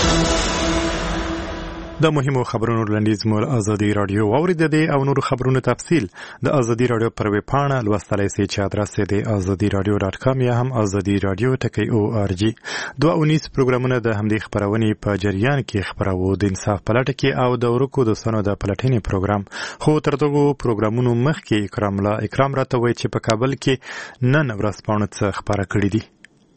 د مهمو خبرونو لنډیز مول ازادي رادیو اوریدل او نور خبرونو تفصیل د ازادي رادیو پر ویب پاڼه لوستلای شئ چې ادرس یې د azadiradio.com یا هم azadiradio.org. 219 پروګرامونه د همدې خبرونې په جریان کې خبرو د انصاف پلټ کې او د ورکو د سنو د پلټنې پروګرام. خو تر دغه پروګرامونو مخکې اکرام راته وایي چې په کابل کې نن ورځپاڼو څخه خبره کړې دي.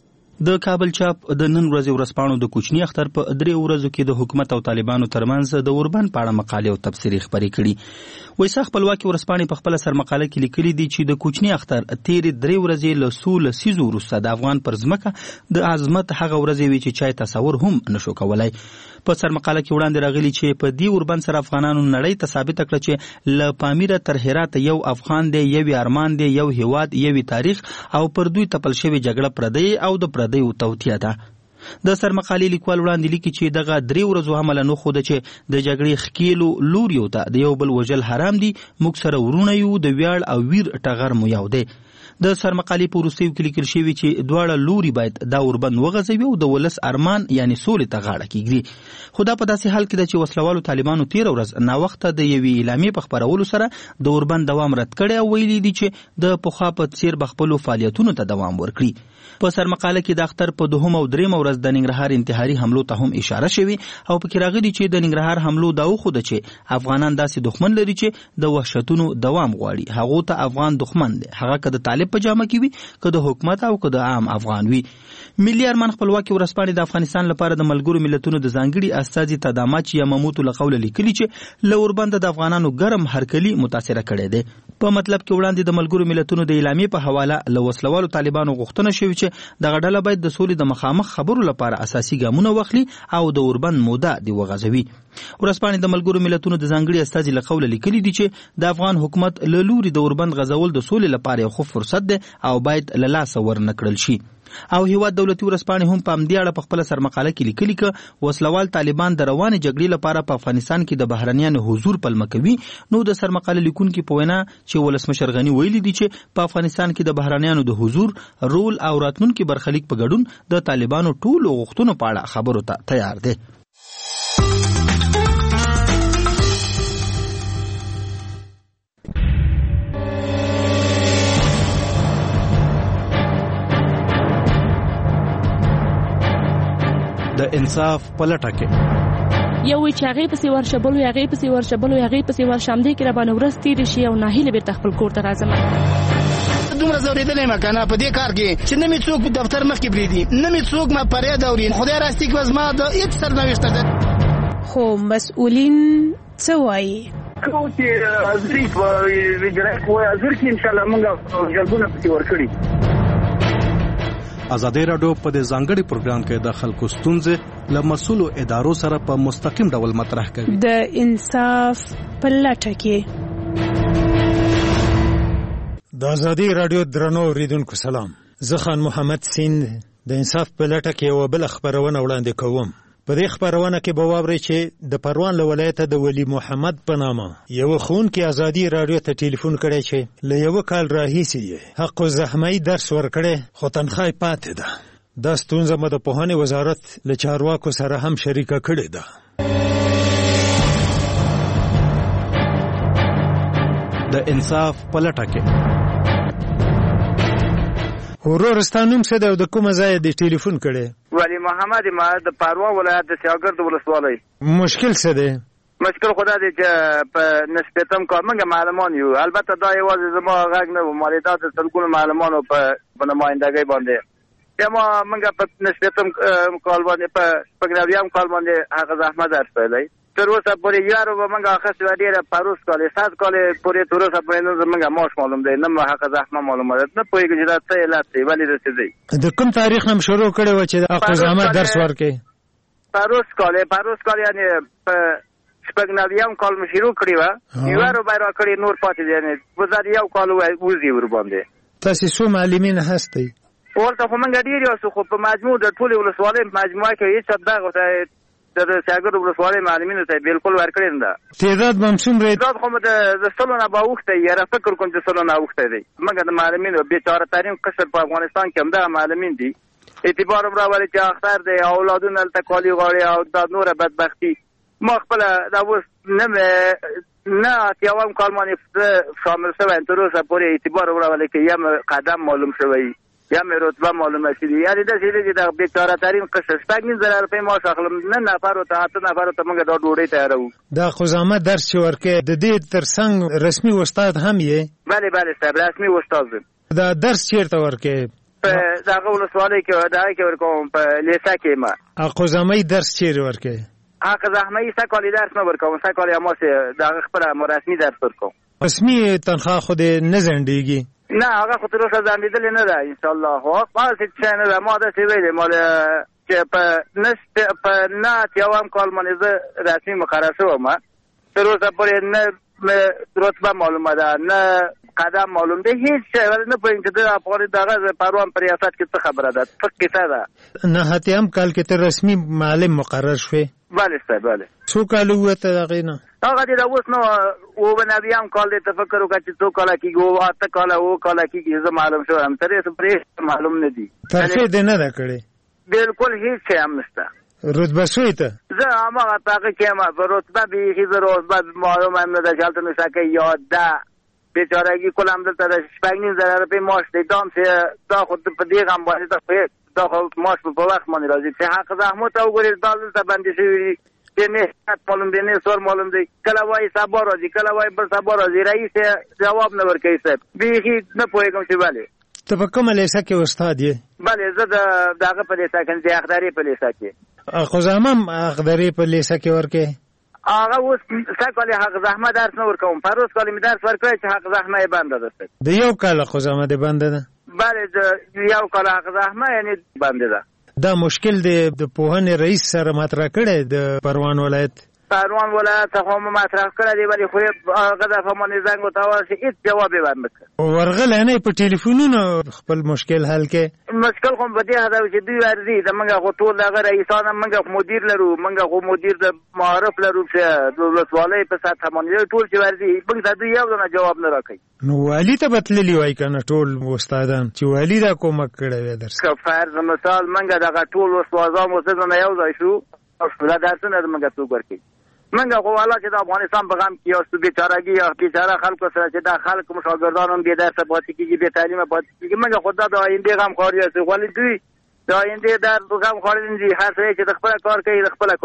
د کابل چاپ د نن ورځې ورځپاڼو د کوچنی اختر په 3 ورځو کې د حکومت او طالبانو ترمنځ د اوربند په اړه مقالې او تبصرې خبرې کړي. وایي خپلواکي ورځپاڼې په خپل سر مقاله کې لیکلي دي چې د کوچنی اختر تیرې 3 ورځې له سول سیزو وروسته د افغان پر ځمکه د عظمت هغه ورځې وي چې چای تصور هم نشو کولای. په سر مقاله کې وړاندې راغلي چې په دې اوربند سره افغانانو نړۍ ته ثابت کړ چې له پامیره تر هرات یو افغان دی، یو ارمان دی، یو هیواد، یو تاریخ او پر دوی تپل شوی جګړه پردی او د پردی توتیه ده. د سرمقالې لیکوال وړاندې لیکي چې دغه 3 ورځو حمله نه خوده چې د جګړې خکیلو لوریو ته د یو بل وژل حرام دي، موږ سره ورونه یو، د ویاړ او ویر ټغر مو یو دی. د سرمقالې په وروستیو کې لیکل شوي چې دواړه لوري باید دا اوربند وغځوي او د ولس ارمان یعنی سولې ته غاړه کیږدي. خو دا په داسې حال کې ده چې وسلوالو طالبانو 13 ورځ ناوخته د یوې اعلامیې په خپرولو سره د اوربند دوام رد کړی او ویلي دي چې د پخوا په څیر به خپلو فعالیتونو ته دوام ورکړي. په سرمقاله کې د اختر په 2 او 3 ورځ د ننګرهار انتحاري حملو ته هم اشاره شوي او پکې راغلي چې د ننګرهار حملو دا وښوده چې افغانان داسې دښمن لري چې د وحشتونو دوام غواړي. هغه ته افغان دښمن دی، هغه که د طالب په جامه کې وي، که د حکومت او که د عام افغان وي. ملي ارمان خپلواکي ورځپاڼې د افغانستان لپاره د ملګرو ملتونو د ځانګړي استازي تدامچ یاماموتو له قوله لیکلي چې له اوربند د افغانانو ګرم هرکلي متاثره کړی دی. په مطلب کې وړاندې د ملګرو ملتونو د اعلامیې په حواله له وسلوالو طالبانو غوښتنه شوې چې دغه ډله باید د سولې د مخامخ خبرو لپاره اساسي ګامونه واخلي او د اوربند موده دی وغځوي. ورځپاڼې د ملګرو ملتونو د ځانګړي استازي له قوله لیکلي دي چې د افغان حکومت له لوري د اوربند غځول د سولې لپاره یو ښه فرصت دی او باید له لاسه ورنکړل شي. او هیواد دولتي ورځپاڼې هم په همدې اړه په خپله سرمقاله کې لیکلي که وسلوال طالبان د روانې جګړې لپاره په افغانستان کې د بهرنیانو حضور پلمه کوي. نو د سرمقاله لیکونکي په وینا چې ولسمشر غني ویلي دي چې په افغانستان کې د بهرنیانو د حضور رول او راتلونکي برخلیک په ګډون د طالبانو ټولو غوښتنو په اړه خبرو ته تیار دي. د انصاف پلټه کې یو چې هغه پسې ورشه بل هغه پسې ورشه بل هغه پسې ورشه هم دې کې را باندې ورځ تیرې شي او ناهیله بیرته خپل کور ته راځم. دومره زورېدلی یم که نه په دې کار کې چې نه مې څوک دفتر مخکې پرېږدي، نه مې څوک ما پریاد اوري. خدای راستي کې زما د هېڅ سرنوشته ده. خو مسؤلین څه وایي؟ خو چې ازري وجرای کوی ازر کې ان شاء الله موږ جلبونه پکې ورکړي. ازادي راډیو په دې ځانګړي پروګرام کې د خلکو ستونزې له مسؤلو ادارو سره په مستقیم ډول مطرح کوي. د انصاف په لټه کې. د ازادي راډیو درنو اوریدونکو سلام. زه خان محمد سیند د انصاف په لټه کې یو بل خبرونه وړاندې کوم. په دې خبرونه کې به واورئ چې د پروان له ولایته د ولی محمد په نامه یو ښوونکی ازادي راډیو ته ټلیفون کړی چې له یو کال راهیسې یې حق الزحمي درس ورکړی خو تنخواه پاتې ده. دا ستونزه مو د پوهنې وزارت له چارواکو سره هم شریکه کړې ده. د انصاف په لټه کې. ورور ستانوم څه دی او د کومه ځای د ټلیفون کړی؟ ولی محمد ما د پروان ولایت د سیاګرد ولسوالۍ. مشکل څه دی؟ مشکل خدا دی چې په نسبتم کار موږ معلمان یو. البته دا یوازې زما غږ نه و، مالیدات د سلګونو معلمانو په نمایندګۍ باندې یا موږ په نسبتم کال باندې په پګراویم کال باندې هغه زحمت درس ویلی. تر اوسه پورې یارو به موږ اخیستې وه ډېره پروس کالې 7 کالې پورې تر اوسه پورې نه زموږ معاش معلوم دی، نه حق زحمه معلومه ده. نه پوهېږو چې دا څه علت دی، ولې داسې دی. د کوم تاریخ نه شروع کړی وه چې حق زحمت درس ورکړې؟ پروس کال یعنې په شپږ نویم کال مې شروع کړې وه. یوه روپۍ راکړې، نور پاتې دی. یعنې گذر یو کال وځي ورباندې. تاسې څو معلمین هستئ؟ ورته خو موږ ډېر یاستو، خو په مجموع د ټولې ولسوالۍ په مجموعه کې هېڅ دغه د سیاګرد ولسوالۍ معلمینو ته بالکل ورکړی نه ده. تعداد به هم څومره؟ تعداد خو د 100 نه به اوښتی، یاره فکر کوم چې 100 نه اوښتی دی. موږ د معلمینو بېچاره ترین قشر په افغانستان کې همدغه معلمین دي. اعتبار هم راولي چې اختر دی، اولادونه هلته کالي غواړي او دا نوره بدبختي. ما خپله دا اوس نه اتیاوم کال باندې شامل شوی تر اوسه پورې اعتبار هم راولي چې یم قدم معلوم شوی یا مې رتبه معلومه شوې. یعنې داسې دی چې د بېچاره ترین قشر 9,000 روپۍ معاش اخلم. 9 نفرو ته 8 نفرو ته موږ دا ډوډۍ تیاروو. دا خو زحمت درس چې ورکوې د دې تر څنګ رسمي استاد هم یې؟ بله صاحب، رسمي استاد یم. دا درس چېرته ورکوې؟ په دغه ولسوالۍ کې دغه کې ورکوم، په لیسه کې یم. حق زحمي درس چېرې ورکوې؟ حق زحمي سږ کال درس نه ورکوم، سږ کال هماسې دغه خپله رسمي درس ورکوم. رسمي تنخواه خو دې نه ځنډېږي؟ نه هغه خو تر اوسه ځنډېدلې نه ده انشاءالله. خو هغسې شی نه ده. ما داسې ویلې چې په نه اتیاوم کال باندې زه رسمي مقرر شوم. تر اوسه پورې نه رتبه معلومه ده، نه قدم معلوم دی، هېڅ شی نه پوهېږم چې د افغاني دغه پروان په ریاست کې څه خبره ده، څه کیسه ده. نه اتیاوم کال کې ته رسمي معلم مقرر شوې؟ بله صاحب، بله. څو کاله ووته د هغې نه؟ هغه دې د اوس نو 9 کال دی. ته فکر وکړه چې 2 کاله کېږي، 8 کاله 9 کاله کېږي زه معلوم شوم. تر اوسه پرې معلوم نه دي. ترفیع دې نه ده کړې؟ بالکل هېڅ شی هم نشته. رتبه شوې ته؟ زه هماغه په هغه کې یم. په رتبه بیخي زه رتبه معلومه هم نه ده چې هلته نشه کوي یا ده. بېچارهګي کل هم دلته د 9,000 روپۍ معاش دی. دا خو په دې غم باندې دا خو معاش په وخت باندې راځي چې حق زحمت ته وګورې. دا دلته بندي شوي دي، دې نه معلوم دی، نه سور معلوم دی. کله وایي سبا راځي، کله وایي بل سبا راځي. رئیس جواب نه ورکوي صاحب. بیخي نه پوهېږم چې ولې. ته په کومه لیسه کې استاد یې؟ بله زه د هغه په لیسه کې، د اخدارې په لیسه کې. خو زحمه هم اخدارې په لیسه کې ورکوې؟ هغه اوس سږ کال حق زحمه درس نه ورکوم. پروس کال مې درس ورکړی چې حق زحمه یې بنده ده. د یو کال خو زحمه دې بنده ده؟ بله د یو کال حق زحمه یعنې بنده ده. دا مشکل دی د پوهنې رئیس سره مطرح کړی د پروان ولایت؟ پروان ولایت څخه مو مطرح کړی دی، ولې خو هغه دفعه باندې زنګ ورته وویل چې هېڅ جواب یې ورنه کړ. ورغلی نه په ټلیفونونو خپل مشکل حل کې؟ مشکل خو په دې هدف چې دوی ورځي د موږ خو ټول دغه رئیسان هم موږ مدیر لرو، موږ خو مدیر د معارف لرو چې د ولسوالۍ په سطحه باندې ټول چې ورځي موږ ته دوی یو دانه جواب نه راکوي. نو والي ته به تللي وای که نه ټول استادان چې والي دا کومک کړی وی درس؟ که فرض مثال موږ دغه ټول استادان اوس نه یو ځای شو دا درسونه موږ څوک ورکوي. موږ خو والا چې د افغانستان په غم کې یاستو، بېچارهګي یا بېچاره خلکو سره چې دا خلک شاګردان هم بېدرسه پاتې کېږي، بې تعلیمه پاتې کېږي. موږ خو دا د آیندې غم خوار یاستو، ولې دوی د آیندې غم خوار دي. هر څه چې د خپله کار کوي د خپله کار کوي.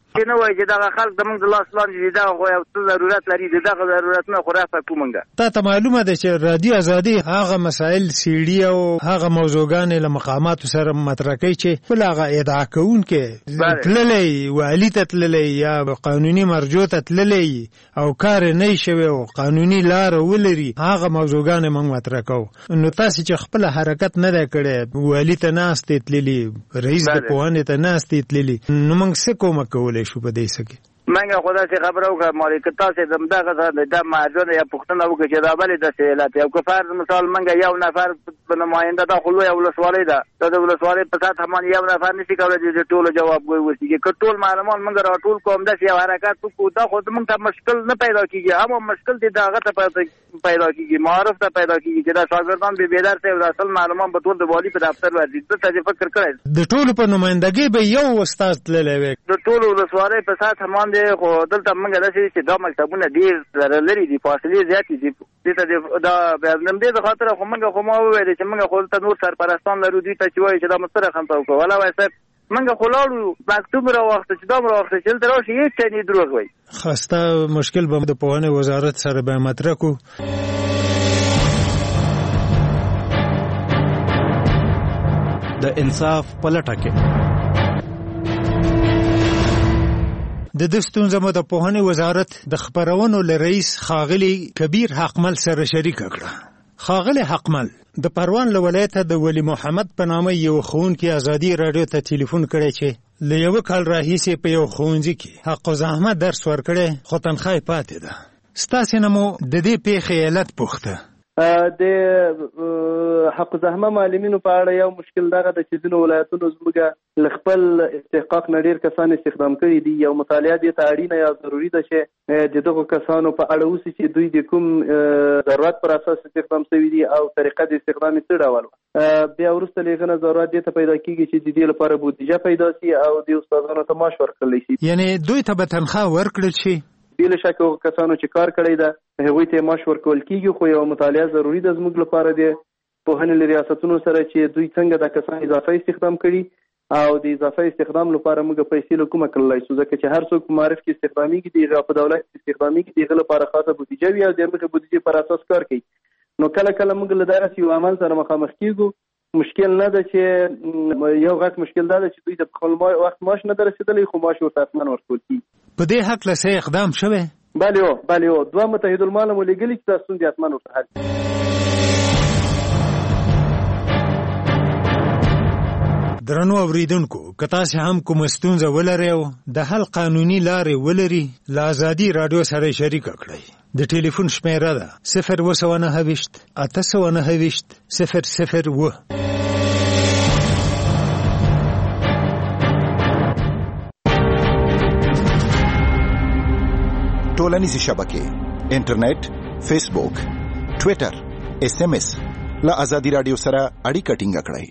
چې نه وایي چې دغه خلک زموږ د لاس لاندې دغه خو یو څه ضرورت لري دغه ضرورتونه خو رافع کړو موږ. تا ته معلومه ده چې رادیو ازادي هغه مسایل څېړي او هغه موضوعګانې له مقاماتو سره مطرح کوي چې بل هغه ادعا کوونکی تللی والي ته تللی یا قانوني مرجع ته تللی او کار نه شوی او قانوني لار ولري هغه موضوعګانې موږ مطرح کوو. نو تاسو چې خپل حرکت نه دی کړی والي ته ناستې تللی رئیس د پوهنې ته ناستې تللی نو موږ څه کومک کولی شو په دې څه کې؟ منګه خدا چې خبره وکړه مالک تاسو دغه د معجون یا پښتنه وکړي چې دا بلې د سیلات یو کفار مثال منګه یو نفر په نماینده د خلوی او ولسوالۍ ده د ولسوالۍ په سات هم یو نفر نشي کولای چې ټول جواب ووایي چې ټول معلومات منګه راټول کوم د یو حرکت کو دا خو موږ ته مشکل نه پیدا کیږي هم مشکل دي دغه ته پیدا کیږي معرف ته پیدا کیږي چې دا شاګردان به بیدار شي او اصل معلومات به ټول د والی په دفتر ورځي ته څه فکر کړئ د ټول په نمائندګۍ به یو استاد تللی وي د ټول ولسوالۍ په سات هم خو دلته موږ داسې چې دا مکتبونه ډېر لري دي فاصلې زیاتې دي دې دا نن دې د خاطر خو موږ خو ما وویل چې موږ خو ته نور سرپرستان لرو دي ته چې وایي چې دا مستره خمسه وکړو ولا وایي صاحب موږ خو لاړو مکتوب راوخته چې دا راوخته چې دلته راشي هېڅ شی نه دروغ وایي خسته مشکل به د پوهنې وزارت سره به مطرح کړو. د انصاف په لټه کې د ستونزه مو د پوهنې وزارت د خبرونو له رئیس ښاغلي کبیر حقمل سره شریکه کړه. ښاغلي حقمل د پروان له ولایته د ولی محمد په نامه یو ښوونکي ازادي راډیو ته ټلیفون کړی چې له یو کال راهیسې په یو ښوونځي کې حق و زحمت درس ورکړی خو تنخواه یې پاتې ده. ستاسې نه مو د دې پیښې علت پوښته. د حق زحمه معلمینو په اړه یو مشکل دغه د چې ځینو ولایتونو زموږ له خپل استحقاق نه ډېر کسان استخدام کړي دي. یو مطالعه دې ته اړینه یا ضروري ده چې د دغو کسانو په اړه اوسي چې دوی د کوم ضرورت پر اساس استخدام شوي دي او طریقه د استخدام یې څه ډول وه. بیا وروسته له هغه نه ضرورت دې ته پیدا کېږي چې د دې لپاره بودیجه پیدا شي او د استادانو ته معاش ورکړلی شي. یعنې دوی ته به تنخواه ورکړل شي. بې له شکه هغو کسانو چې کار کړی ده هغوی ته یې معاش ورکول کېږي خو یوه مطالعه ضروري ده زموږ لپاره د پوهنې له ریاستونو سره چې دوی څنګه دا کسان اضافه استخدام کړي او د اضافه استخدام لپاره موږ پیسې له کومه کړلی شو ځکه چې هر څوک په معرف کې استخدامېږي د هغه په دولت کې استخدامېږي د هغه لپاره خاصه بودیجه وي او د هغې بودیجې پر اساس کار کوي. نو کله کله موږ له دغسې یو عمل سره مخامخ کېږو. مشکل نه ده چې یو غټ مشکل دا ده چې دوی د خپل وخت معاش نه ده رسېدلی خو معاش ورته حتما ورکول کېږي. په دې هکله څه اقدام شوی؟ بله هو 2 متحدالمال مو لېږلي چې دا ستونزې حتما ورته حل. درنو اوریدونکو که تاسې هم کومه ستونزه ولرئ او د حل قانوني لارې ولري له ازادي راډیو سره یې شریکه کړئ. د ټلیفون شمیره ده 029 829 001. ټولنیزې شبکې انټرنیټ، فیسبوک، ټویټر، SMS له ازادي راډیو سره اړیکه ټینګه کړئ.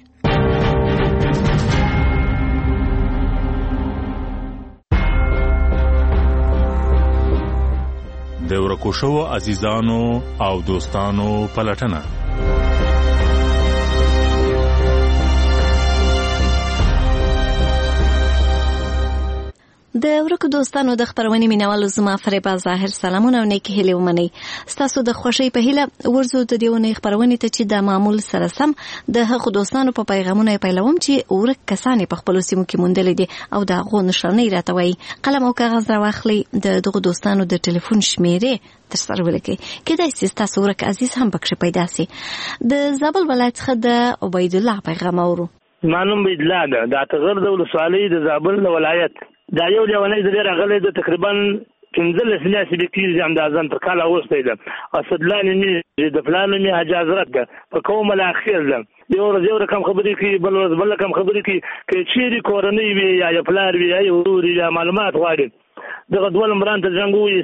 د ورکو شوو عزیزانو او دوستانو پلټنه. د ورکو دوستانو د خبرونې مینوالو زما فریبا ظاهر سلامونه او نیکی هیلې ومنئ. ستاسو د خوښۍ په هیله ورځو د دې اونۍ خبرونې ته چې د معمول سره سم د هغو دوستانو په پیغامونو یې پیلوم چې ورک کسان یې په خپلو سیمو کې موندلي دي او د هغو نښانۍ راته وایي. قلم او کاغذ راواخلئ، د دغو دوستانو د ټلیفون شمیرې تر سره ولیکئ. کیدای شي ستاسو ورک عزیز هم پکښې پیدا سي. د زابل ولایت څخه د عبیدالله پیغام اورو. زما نوم عبیدالله ده، د اتغر د ولسوالۍ د زابل ولایت. دا یو لیونی د دې راغلی د تقریبا 15 میاشتې به کېږي همدازن تر کاله اوستی ده. اسدالله نومې د پلار نوم یې حاجي حضرت ده. په قوم الاخر ده. یو ورځ یو رقم خبرې کوي، بل ورځ بل رقم خبرې کوي. که چیرې کورنۍ وي یا یو پلار وي یا یو ورور وي یا معلومات غواړي دغه دوه نمبران ته زنګ ووایي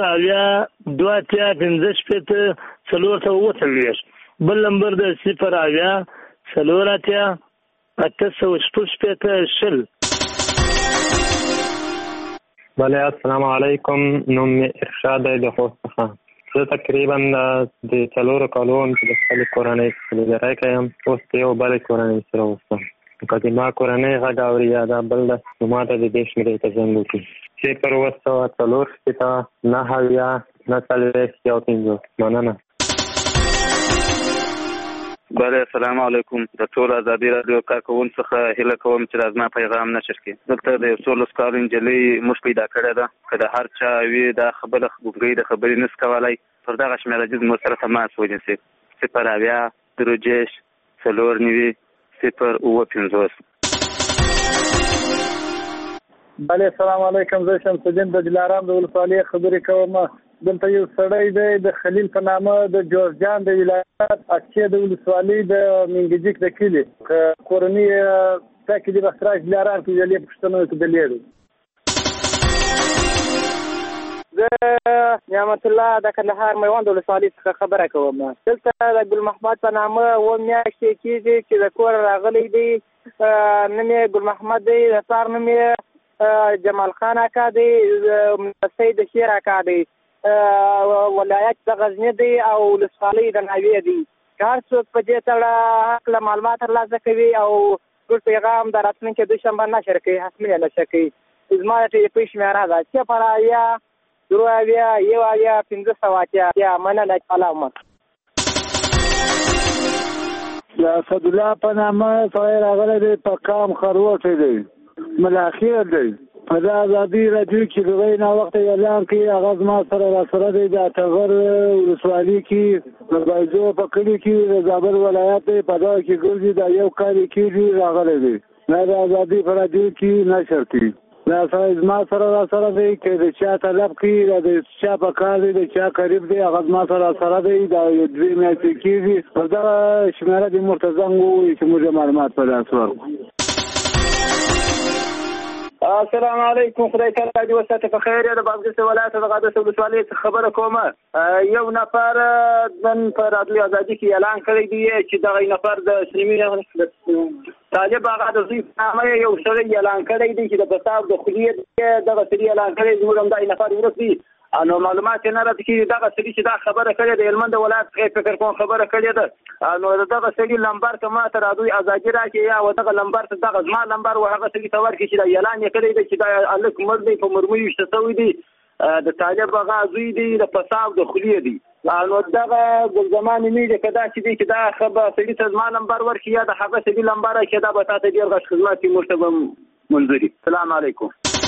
0 بل نمبر د 0 بله السلام علیکم. نوم مې ارشاد دی د خوست څخه. زه تقریبا د 4 کالو چې د خپلې کورنۍ څخه بېزاری کوم. اوس د یو بلې کورنۍ سره اوسم. که ما کورنۍ غږ اوري یا دا بل ده نو ما ته د دې شمېرې ته زنګ وکړي 0 مننه. بله السلام علیکم. د ټول ازادي رادیو کارکوونکو څخه هیله کوم چې زما پیغام نشر کړي. دلته د 14 کال نجلۍ موږ پیدا کړې ده که د هر چا وي دا خبره ګونګۍ د خبرې نس کولی پر دغه شمېره جز مو سره تماس ونیسي 0 بله السلام علیکم. زه شمس الدین د دلارام د ولسوالۍ خبرې کوم. دلته یو سړی دی د خلیل په نامه د جوزجان د ولایت اکچې د ولسوالۍ د منګجیک د کلي کورنۍ تاکي د بخراج دلارام کې جلې پښتنو ته دلیږي. زه نعمت الله د کندهار میوند ولسوالۍ څخه خبره کوم. دلته د ګل محمد په نامه و میاشتې کېږي چې د کور راغلی دی. نوم یې ګل محمد دی، د پلار نوم یې جمال خان اکا دی، سید شیر اکا دی، ولایت د غزنی دی او ولسوالۍ د ناوې دی. که هر څوک په دې تړه هکله معلومات ترلاسه کوي او ټول پیغام د راتلونکي دوشنبه نشر کوي حتمي نشر کوي. زما د ټلیفون شمېره ده 0 مننه. سلام. د اسدالله په نامه سړی راغلی دی په قام خروټی دی ملاخیر دی. په دا ازادي راډیو کې د وینا وخت اعلان کوي هغه زما سره راسره دی د اتغر ولسوالۍ کې د بایزو په کلي کې د زابل ولایت دی. په دا کې ګرځي دا یو کال کېږي راغلی دی. دا د ازادي په راډیو کې نشر کوي. دا سړی زما سره راسره دی که د چا طلب کوي د چا په کار دی د چا قریب دی هغه زما سره راسره دی. دا 2 میاشتې کېږي. په دغه شمېره د مرتضی ووایي چې موږ معلومات په لاس ورکړو. السلام علیکم. خدای تعالی دې وساته په خیر. د بادغیس ولایت د غادس ولسوالۍ څخه خبره کوم. یو نفر نن په رادیو ازادي کې اعلان کړی دی چې دغه نفر د اسلامي طالب هغه د دوی نامه یو سړی اعلان کړی دی چې د پساب د خلیت دغه سړي اعلان کړی دی موږ هم دا نفر ورسي نو معلومات نه راځي چې دغه سړي چې دا خبره کړې د هلمند ولایت څخه فکر کوم خبره کړې ده نو دغه سړي لمبر کما تر دوی ازادي راکې یا دغه لمبر ته دغه ځما لمبر و هغه سړي تور کې چې دا اعلان یې کړی دی چې دا الک مرد په مرموي شتوي دی د طالب هغه زوی دی د پساب د خلیه دی نو دغه ګل زمان میډیا کدا چې دی چې دا خبره سړي ته ځما لمبر ورکې یا د هغه سړي لمبر کې دا به تاسو ډیر غږ خدمت مرتبه منځري. السلام علیکم.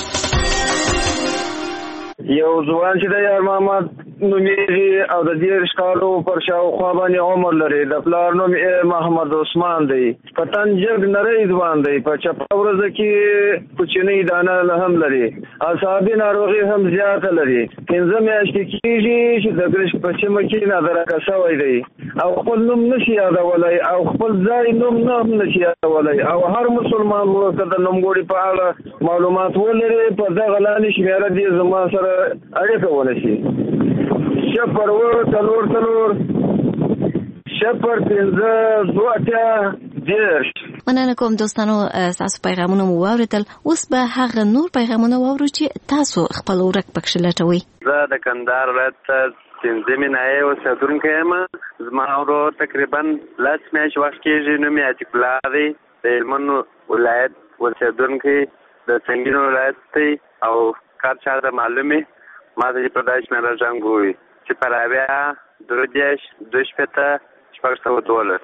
یو ځوان چې د یار محمد نومیږي او د 10 کالو پر شاوخوا باندې عمر لري. د پلار نوم محمد عثمان دی. پتن جګ نری ځوان دی. په چپه ورځ کې کوچنی دانه هم لري. اعصابي ناروغي هم زیاته لري. 15 میاشتې کېږي چې د ګرش په چمه کې نظر کسوي دی او خپل نوم نشي یادولای او خپل ځای نوم نه نشي یادولای او هر مسلمان ورته د نومګوړي په اړه معلومات ولري په دغه لاندې شمیره دي زما سره اړیکه ونشي. شپر ور تلور شپر 15 مننه کوم دوستانو تاسو پیغامونه مو واوریدل. اوس به هغه نور پیغامونه واورو چې تاسو خپل ورک پکښ لټوي. زه د کندهار ولایت تنظیم نه اوسېدونکی یم. زما ورور تقریبا 10 میاشتې وخت کېږي. نوم یې عتیق الله دی. د هلمند ولایت اوسېدونکی د سنګین ولایت دی او کار چاته معلومي ما د پرداش نه راځنګوي چې پراویا درودیش دوش پته شپږ سو $12.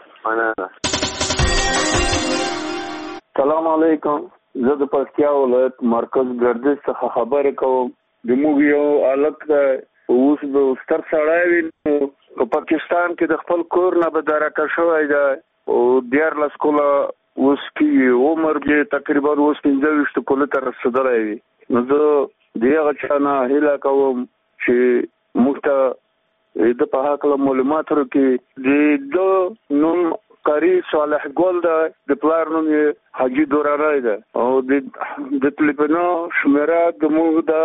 سلام علیکم. زه د پکتیا ولایت مرکز ګردش څخه خبرې کوم. د موږ یو الک اوس د ستر سړی وي په پاکستان کې د خپل کور نه به درکه شوی دی او 14 کاله اوس کې عمر یې تقریبا اوس 15 کاله ته رسېدلی وي. نو زه دغه چا نه هیله کوم چې موږ ته د په هکله معلومات ورکړي. د نوم قاری صالح ګل ده. د پلار نوم یې حاجي دورانی ده او د تلیفون شمیره د موږ ده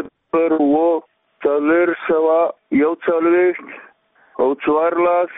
0 او 14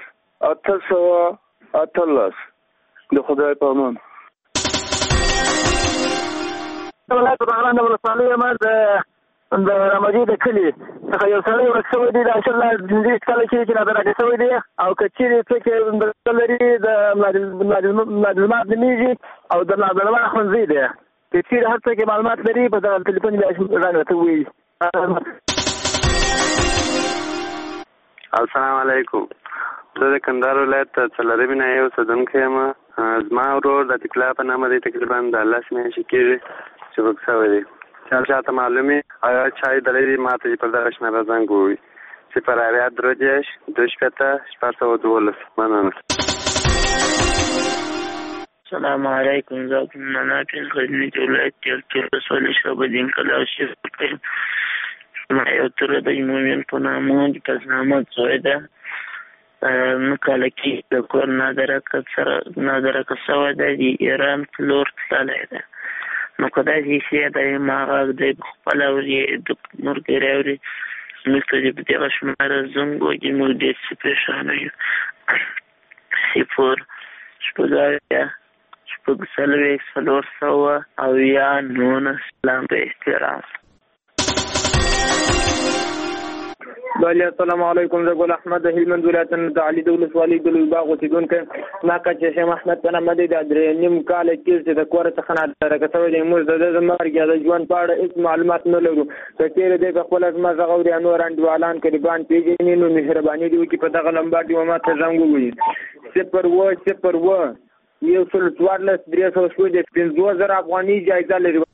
818. د خدای په امان. ولایت بغلان د ولسوالۍ یم. د د رمجي د کلي څخه یو سړی ورک شوی دی د 15 کاله چې نادرکه شوی دی او که چیرې څوک د لري د معلومات نمیږي او د نادروا خونځي دی چې چیرې هر څوک معلومات لري په دغه ټلیفون باندې راغته وي. السلام علیکم. زه د کندهار ولایت څلورمې نه یو اوسېدونکی یم. زما ورور د عتیق الله په نامه دی، تقریبا د 10 میاشتې کېږي چې ورک شوی دی. چاته معلوم وي هغه چا لیدلی ما ته پر دغه شمېره زنګ ووهي. 080 2 مننه. السلام علیکم. زه مناپین غزني ولایت کې ولسوالۍ شعبالدین کلا شیخ یم. ما یو تره د مومن په نامه د تزنامه زوی ده. نو کله کې د کور نادرکه شوی ده، د ایران په لور تللی ده. نو که داسې شی دی ما هغه دی خپله اوري د ملګري اوري موږ ته د دغه شمېره زنګ وکړي، موږ ډېر څه پرېشانه یو. 0 سلام په احترام. بله السلام علیکم. زه ګل احمد د هلمند ولایت د علي د ولسوالۍ د لوی باغ اوسېدونکی. ما که شیخ احمد په نامه دی د 3 کاله کېږي چې د کوره څخه نادرکه شوی دی. موږ د ده د مرګ یا د ژوند په اړه هېڅ معلومات نه لرو. که چېرې دی که خپله زما غږ اوري یا نور انډیوالان قریبان پېژني نو مهرباني دې وکړي په دغه لمبر دې ما ته زنګ ووهي. 0 114 افغاني جایزه لري.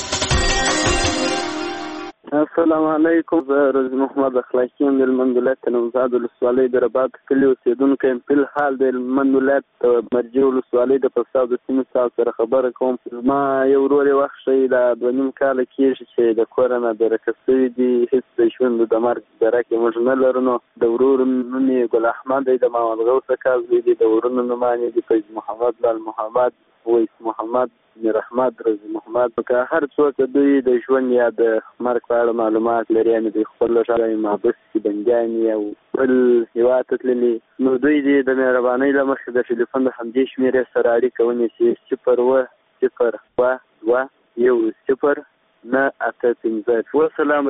السلام علیکم. زه رضی محمد اخلاقی یم د هلمند ولایت نوزاد ولسوالۍ د رباط کلي اوسېدونکی یم. فی الحال د هلمند ولایت مرجع ولسوالۍ د فساد د سیمې څخه سره خبره کوم. زما یو ورور یې وخت ښیي دا 2 کاله کېږي چې د کوره نادرکه شوي دي. هېڅ د ژوند د مرګ درک یې موږ نه لرو. نو د ورور نوم یې ګل احمد دی، د محمد غوث اکا زوی دی. د ورونو نومان یې دي فیض محمد، لال محمد، ویس محمد، میر احمد، رضی محمد. که هر څوک دوی د ژوند یا د مرګ په اړه معلومات لري، یعنې دوی خپل لپاره محبس کې بندیان او بل هېواد ته تللي، نو دوی دې د مهربانۍ له مخې د ټلیفون د همدې شمېرې سره اړیکه ونیسي. 0 وسلام.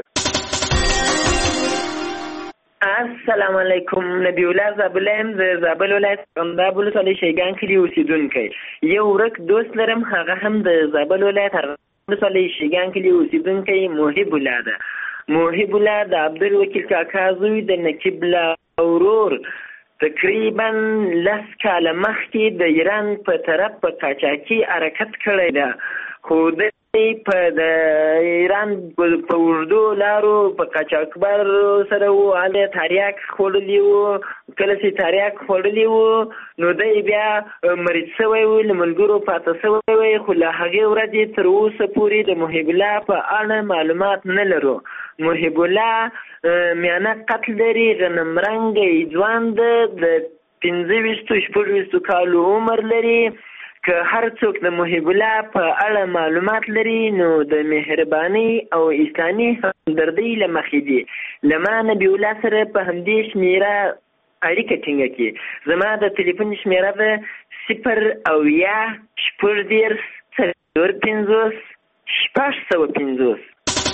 السلام علیکم. نبی الله زابله یم. د زابل ولایت قنداب ولسوالۍ شیګان کلي اوسېدونکی. یو ورک دوست لرم، هغه هم د زابل ولایت ولسوالۍ شیګان کلي اوسېدونکی محب الله ده. محب الله د عبدالوکیل کاکا زوی د نقیب الله ورور. تقریبا 10 کاله مخکې د ایران په طرف په قاچاقي حرکت کړی ده، خو په د ایران په اوږدو لارو په قاچاقبر سره و، هلته تریاک خوړلي وو. کله چې تریاک خوړلي وو نو دی بیا مریض شوی و، له ملګرو پاته شوی وی، خو له هغې ورځې تر اوسه پورې د محب الله په اړه معلومات نه لرو. محب الله میانه قتل لري، غنم رنګی ځوان ده، د 25-26 کالو عمر لري. که هر څوک د محب الله په اړه معلومات لري نو د مهرباني او اسلامي همدردۍ له مخې دي له ما نبي الله سره په همدې شمېره اړیکه ټینګه کړي. زما د تلیفون شمېره ده 0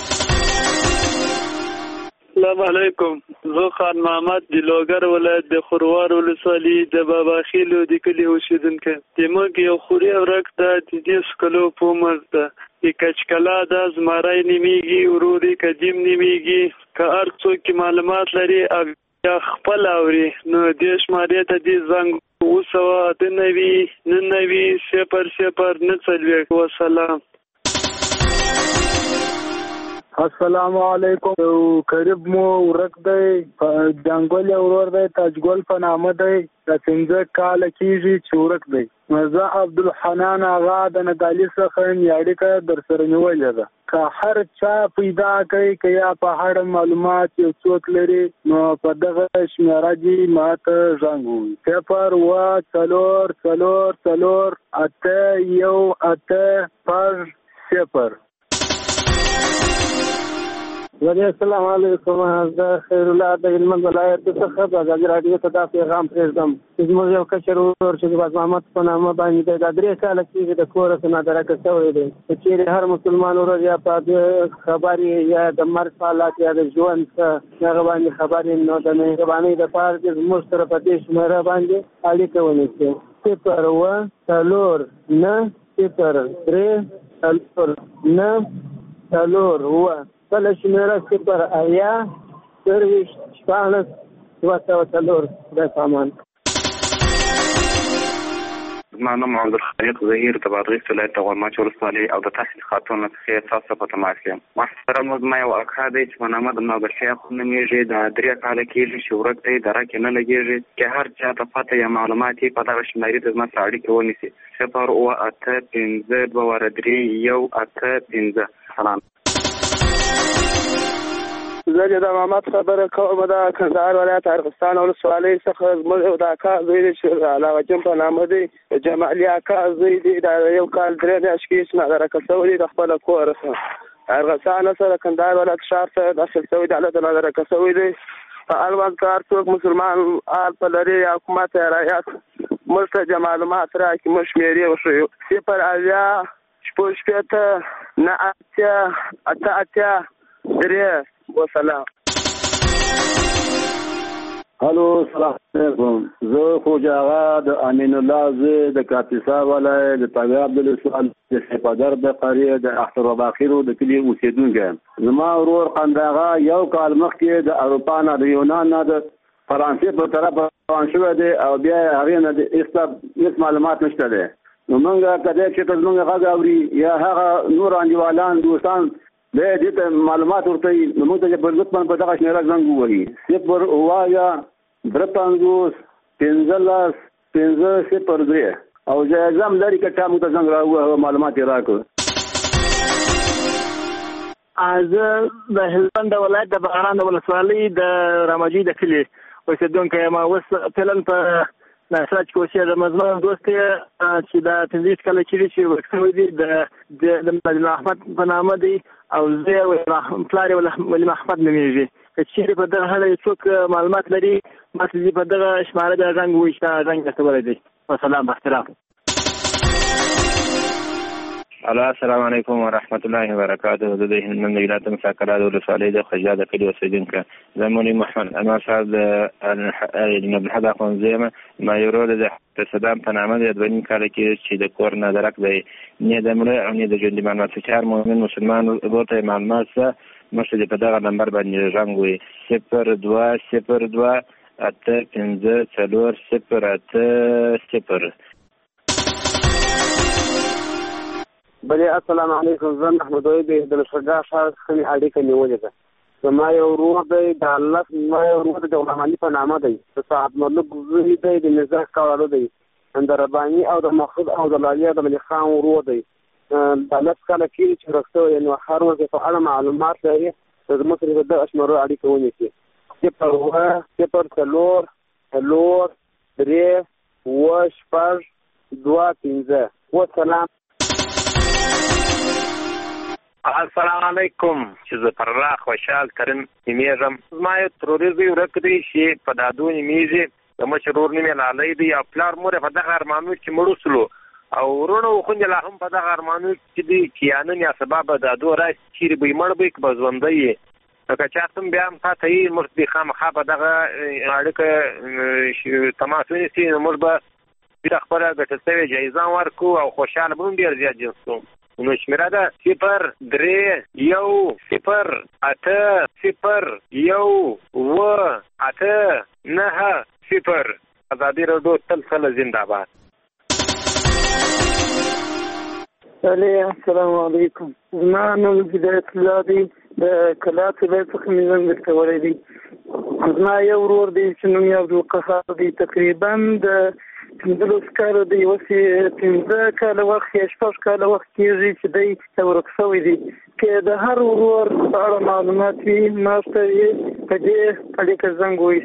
السلام علیکم. زه خان محمد د لوګر ولایت د خروار ولسوالۍ د بابا خیلو د کلي اوسېدونکی. زموږ یو خوري ورک ده، د 10 کلو په عمر ده. د کچکلا ده، زمری نومیږي، ورور یې قدیم نومیږي. که هر څوک معلومات لري او یا خپل اوري نو دې شمارې ته دې زنګ 0 وسلام. السلام علیکم. قریب مو ورک دی، جنګول ورور دی، تاجګل په نامه دی، د 15 کاله کېږي چې ورک دی. زه عبدالحنان آغا د ندالي څخه یم، اړیکه در سره نیولې ده. که هر چا پیدا کوي که یا په اړه معلومات یو څوک لري نو په دغه شمېره دې ما ته زنګ ووهي. 0 4 4 4 8 1 8 0. السلام علیکم. زه خیر الله د هلمند ولایت څخه د ازادي راډیو ته دا پیغام پرېږدم چې زموږ یو کشر ورور چې د باز محمد په نامه باندې د 3 کاله کېږي د کوره څخه نادرکه شوی دی. که چېرې هر مسلمان ورور یا په خبرې یا د مرګ په حالات یا د ژوند څه هغه باندې خبرې نو د مهربانۍ دپاره چې زموږ سره په دې شمېره باندې اړیکه ونیسي 0-9-0-3-4-9-4 بله شمېره 0-8-30-14-204 خدای پامان. زما نوم عبدالخالق ظهیر د بادغیس ولایت د غورماچ ولسوالۍ او د تحصیل خاتون څخه تاسو په تماس یم. محترم زما یو اکا دی چې په نامه د نوبشیا خو نومیږي د 3 کاله کېږي چې ورک دی درک نه لګېږي که هر چا ته پته یا معلومات یې په دغه شمېرې د زما سره اړیکې ونیسي 0-8-5-2-3-1-8-5. سلام. زه د محمد خبره کوم د کندهار ولایت ارغستان ولسوالۍ څخه. زموږ یو د اکا زوی دی چې علاوه جان په نامه دی جمالي اکا زوی دی د یو کال 3 میاشتې کې نادرکه شوی دی د خپل کور څخه ارغستان سره کندهار ولایت ښار ته داخل شوی دی. د نادرکه شوی دی په اړوند کار څوک مسلمان آل په لري یا حکومت رعایت موږ ته معلومات راکړي موږ شمېرې وښیو 0-8-9-8-3 وسلام. هلو سلام علیکم. زه خوجا آغا د امین الله زه د کاپیسا ولایت د طاهر عبدالاسلام د سپادر د قریه د اختر باخیرو د کلی اوسیدونکی یم. زما ورور قنداغا یو کال مخکې د اروپا نه د یونان نه د فرانسې په طرف روان شوی دی او بیا هغې نه د هېڅ معلومات نشته دی. نو موږ کدی چې ته زموږ غږ اوري یا هغه نور انډیوالان دوستان د دې ته معلومات ورته نو موږ ته په لطفا په دغه شمېره زنګ ووهي 0-8-3-5-0-5-0-3 او جایزه هم لري که چا موږ ته زنګ راووهه معلومات یې راکړو. زه د هلمند ولایت د بغران د ولسوالۍ د رامجي د کلي اوسېدونکی یم. اوس فعلا په ناسراج کې اوسېږم. زما دوست چې د 15 کاله کېږي چې ورک شوی دی د احمد په نامه دی او زه پلار یې ولي محمد نومیږي. که چېرې په دغه اړه څوک معلومات لري ماته دې په دغه شماره د رنګ ووایي چې دا رنګ ګټولی دی. وسلام باحترام. السلام علیکم ورحمت الله وبرکاته. زه د هلمند ولایت مساکرات ولسوالۍ د خجا د کلي اوسېدونکی زمونی محمد انور صاحب د عبدالحق اخوندزی یم. ما یو ورور د صدام په نامه د 2 کاله کې چې د کور نادرک دی نه د مړه او نه د ژوندي معلومات څخه هر مؤمن مسلمان ورور ته معلومات څه مخکې په دغه نمبر باندې رنګ وي 0-2-0-2-8-5-4-0-8-0. بلې السلام علیکم. زه محمد وحید د لښکرګاه ښار څخه مې اړیکه نیولې ده. زما یو ورور دی د غلام علي په نامه دی د صاحب ملک زوی دی د مزاح کولو دی د رباني او د مقصود او د لالي د ملک خان ورور دی د 10 کاله کېږي چې ورک شوی نو هر ورځ په اړه معلومات لري زموږ سره د دغه شمېرو اړیکه ونیسي 0-8-3-4-9-4-2-5. وسلام. السلام علیکم. چې زه فرخ خوشحال کریم نومیږم. زما یو تروري زوی ورک دی چې په دادو نومیږي د مشر ورور نوم یې لالی دی او پلار مور یې په دغه ارمانو کې مړ شولو او وروڼه و خویندې لا هم په دغه ارمانو کې دي چې یا نن یا سبا به دادو راشي چیرې به یې مړ به یې که به ژوندی یې که چا څه بیا هم پاته یي موږ دې خامخا په دغه اړیکه تماس ونیسي نو موږ به ډېره خپله ګټل شوې جایزه ورکړو او خوشحاله به هم ډېر زیات جنس کوو. نو شمېره ده 0-3-1-0-8-9-0. ازادي راډیو تل کله زنده باد. السلام علیکم. زما نوم هدایت الله دی د کلات ولایت څخه مې زنګ درکولی دی. زما یو ورور دی چې نوم یې عبدالقهار دی تقریبا د 15 کاله دی اوس یې 15 کاله وخت یا 6 کاله وخت کېږي چې دی ورک شوی دی. که د هر ورور په اړه معلومات وي ما ته یې په دې اړیکه زنګ ووایي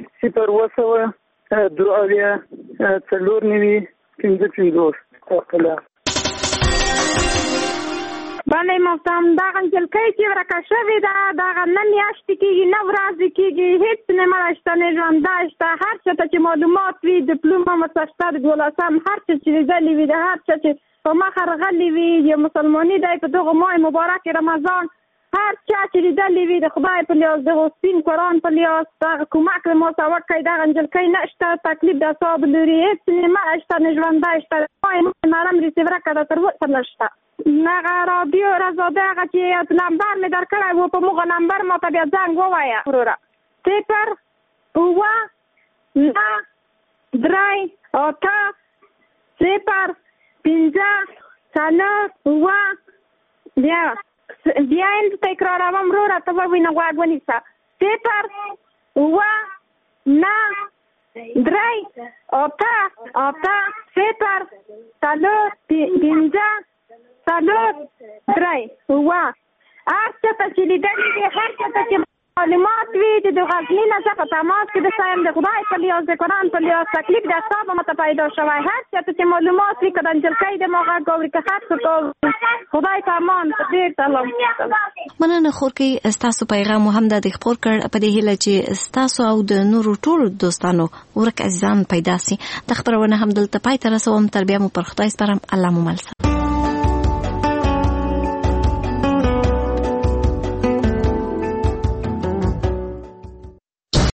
0-2-4-9-5-50. بله محترم دغه نجلۍ چې ورکه شوې ده دغه نه میاشتې کېږي نه ورځې کېږي هېڅ نمره شته نه ژوندی شته هر چا ته چې معلومات وي ډیپلوم هم ورته شته د 12 هر څه چې لیدلي وي د هر څه چې په مخه رغلي وي یو مسلماني دی په دغه ماه مبارک رمضان هر چا چې لیدلي وي د خدای په لیاس د سپین قرآن په لیاس دغه کومک د ما ته وکړئ دغه نجلۍ نه شته تکلیف د اعصاب لري هېڅ نمره شته نه ژوندی شته مرم ریسیوره کړه تر اوسه نه شته هغه رادیو رضاده هغه چې نمبر مې درکړی و په موږ نمبر ما ته بیا زنګ ووایه وروره 0 اوه 9 3 8 0 5 4 اوه بیا یې تکراروم وروره ته به وینه غوږ ونیسه 0 اوه 9 3 8 8 0 4 5 څلور درې اوه هر څه ته چې لیدلي وي هر څه ته چې معلومات وي چې د غزني نه زه په تماس کې د صاحب د خدای په لیاس د قرآن په لیاس تکلیف د اعصابو ماته پیدا شوی هر څه ته چې معلومات وي که د نجلۍ د ما غږ اوري که هر څه کوي خدای ته امان ډېر سلام مننه خورکۍ ستاسو پیغام مو هم د خپور کړ په دې هیله چې ستاسو او د نورو ټولو دوستانو ورک عزیزان پیدا سي د خبرونه هم دلته پای ته رسوم تر بیا مو پر خدای سپارم الله مو مل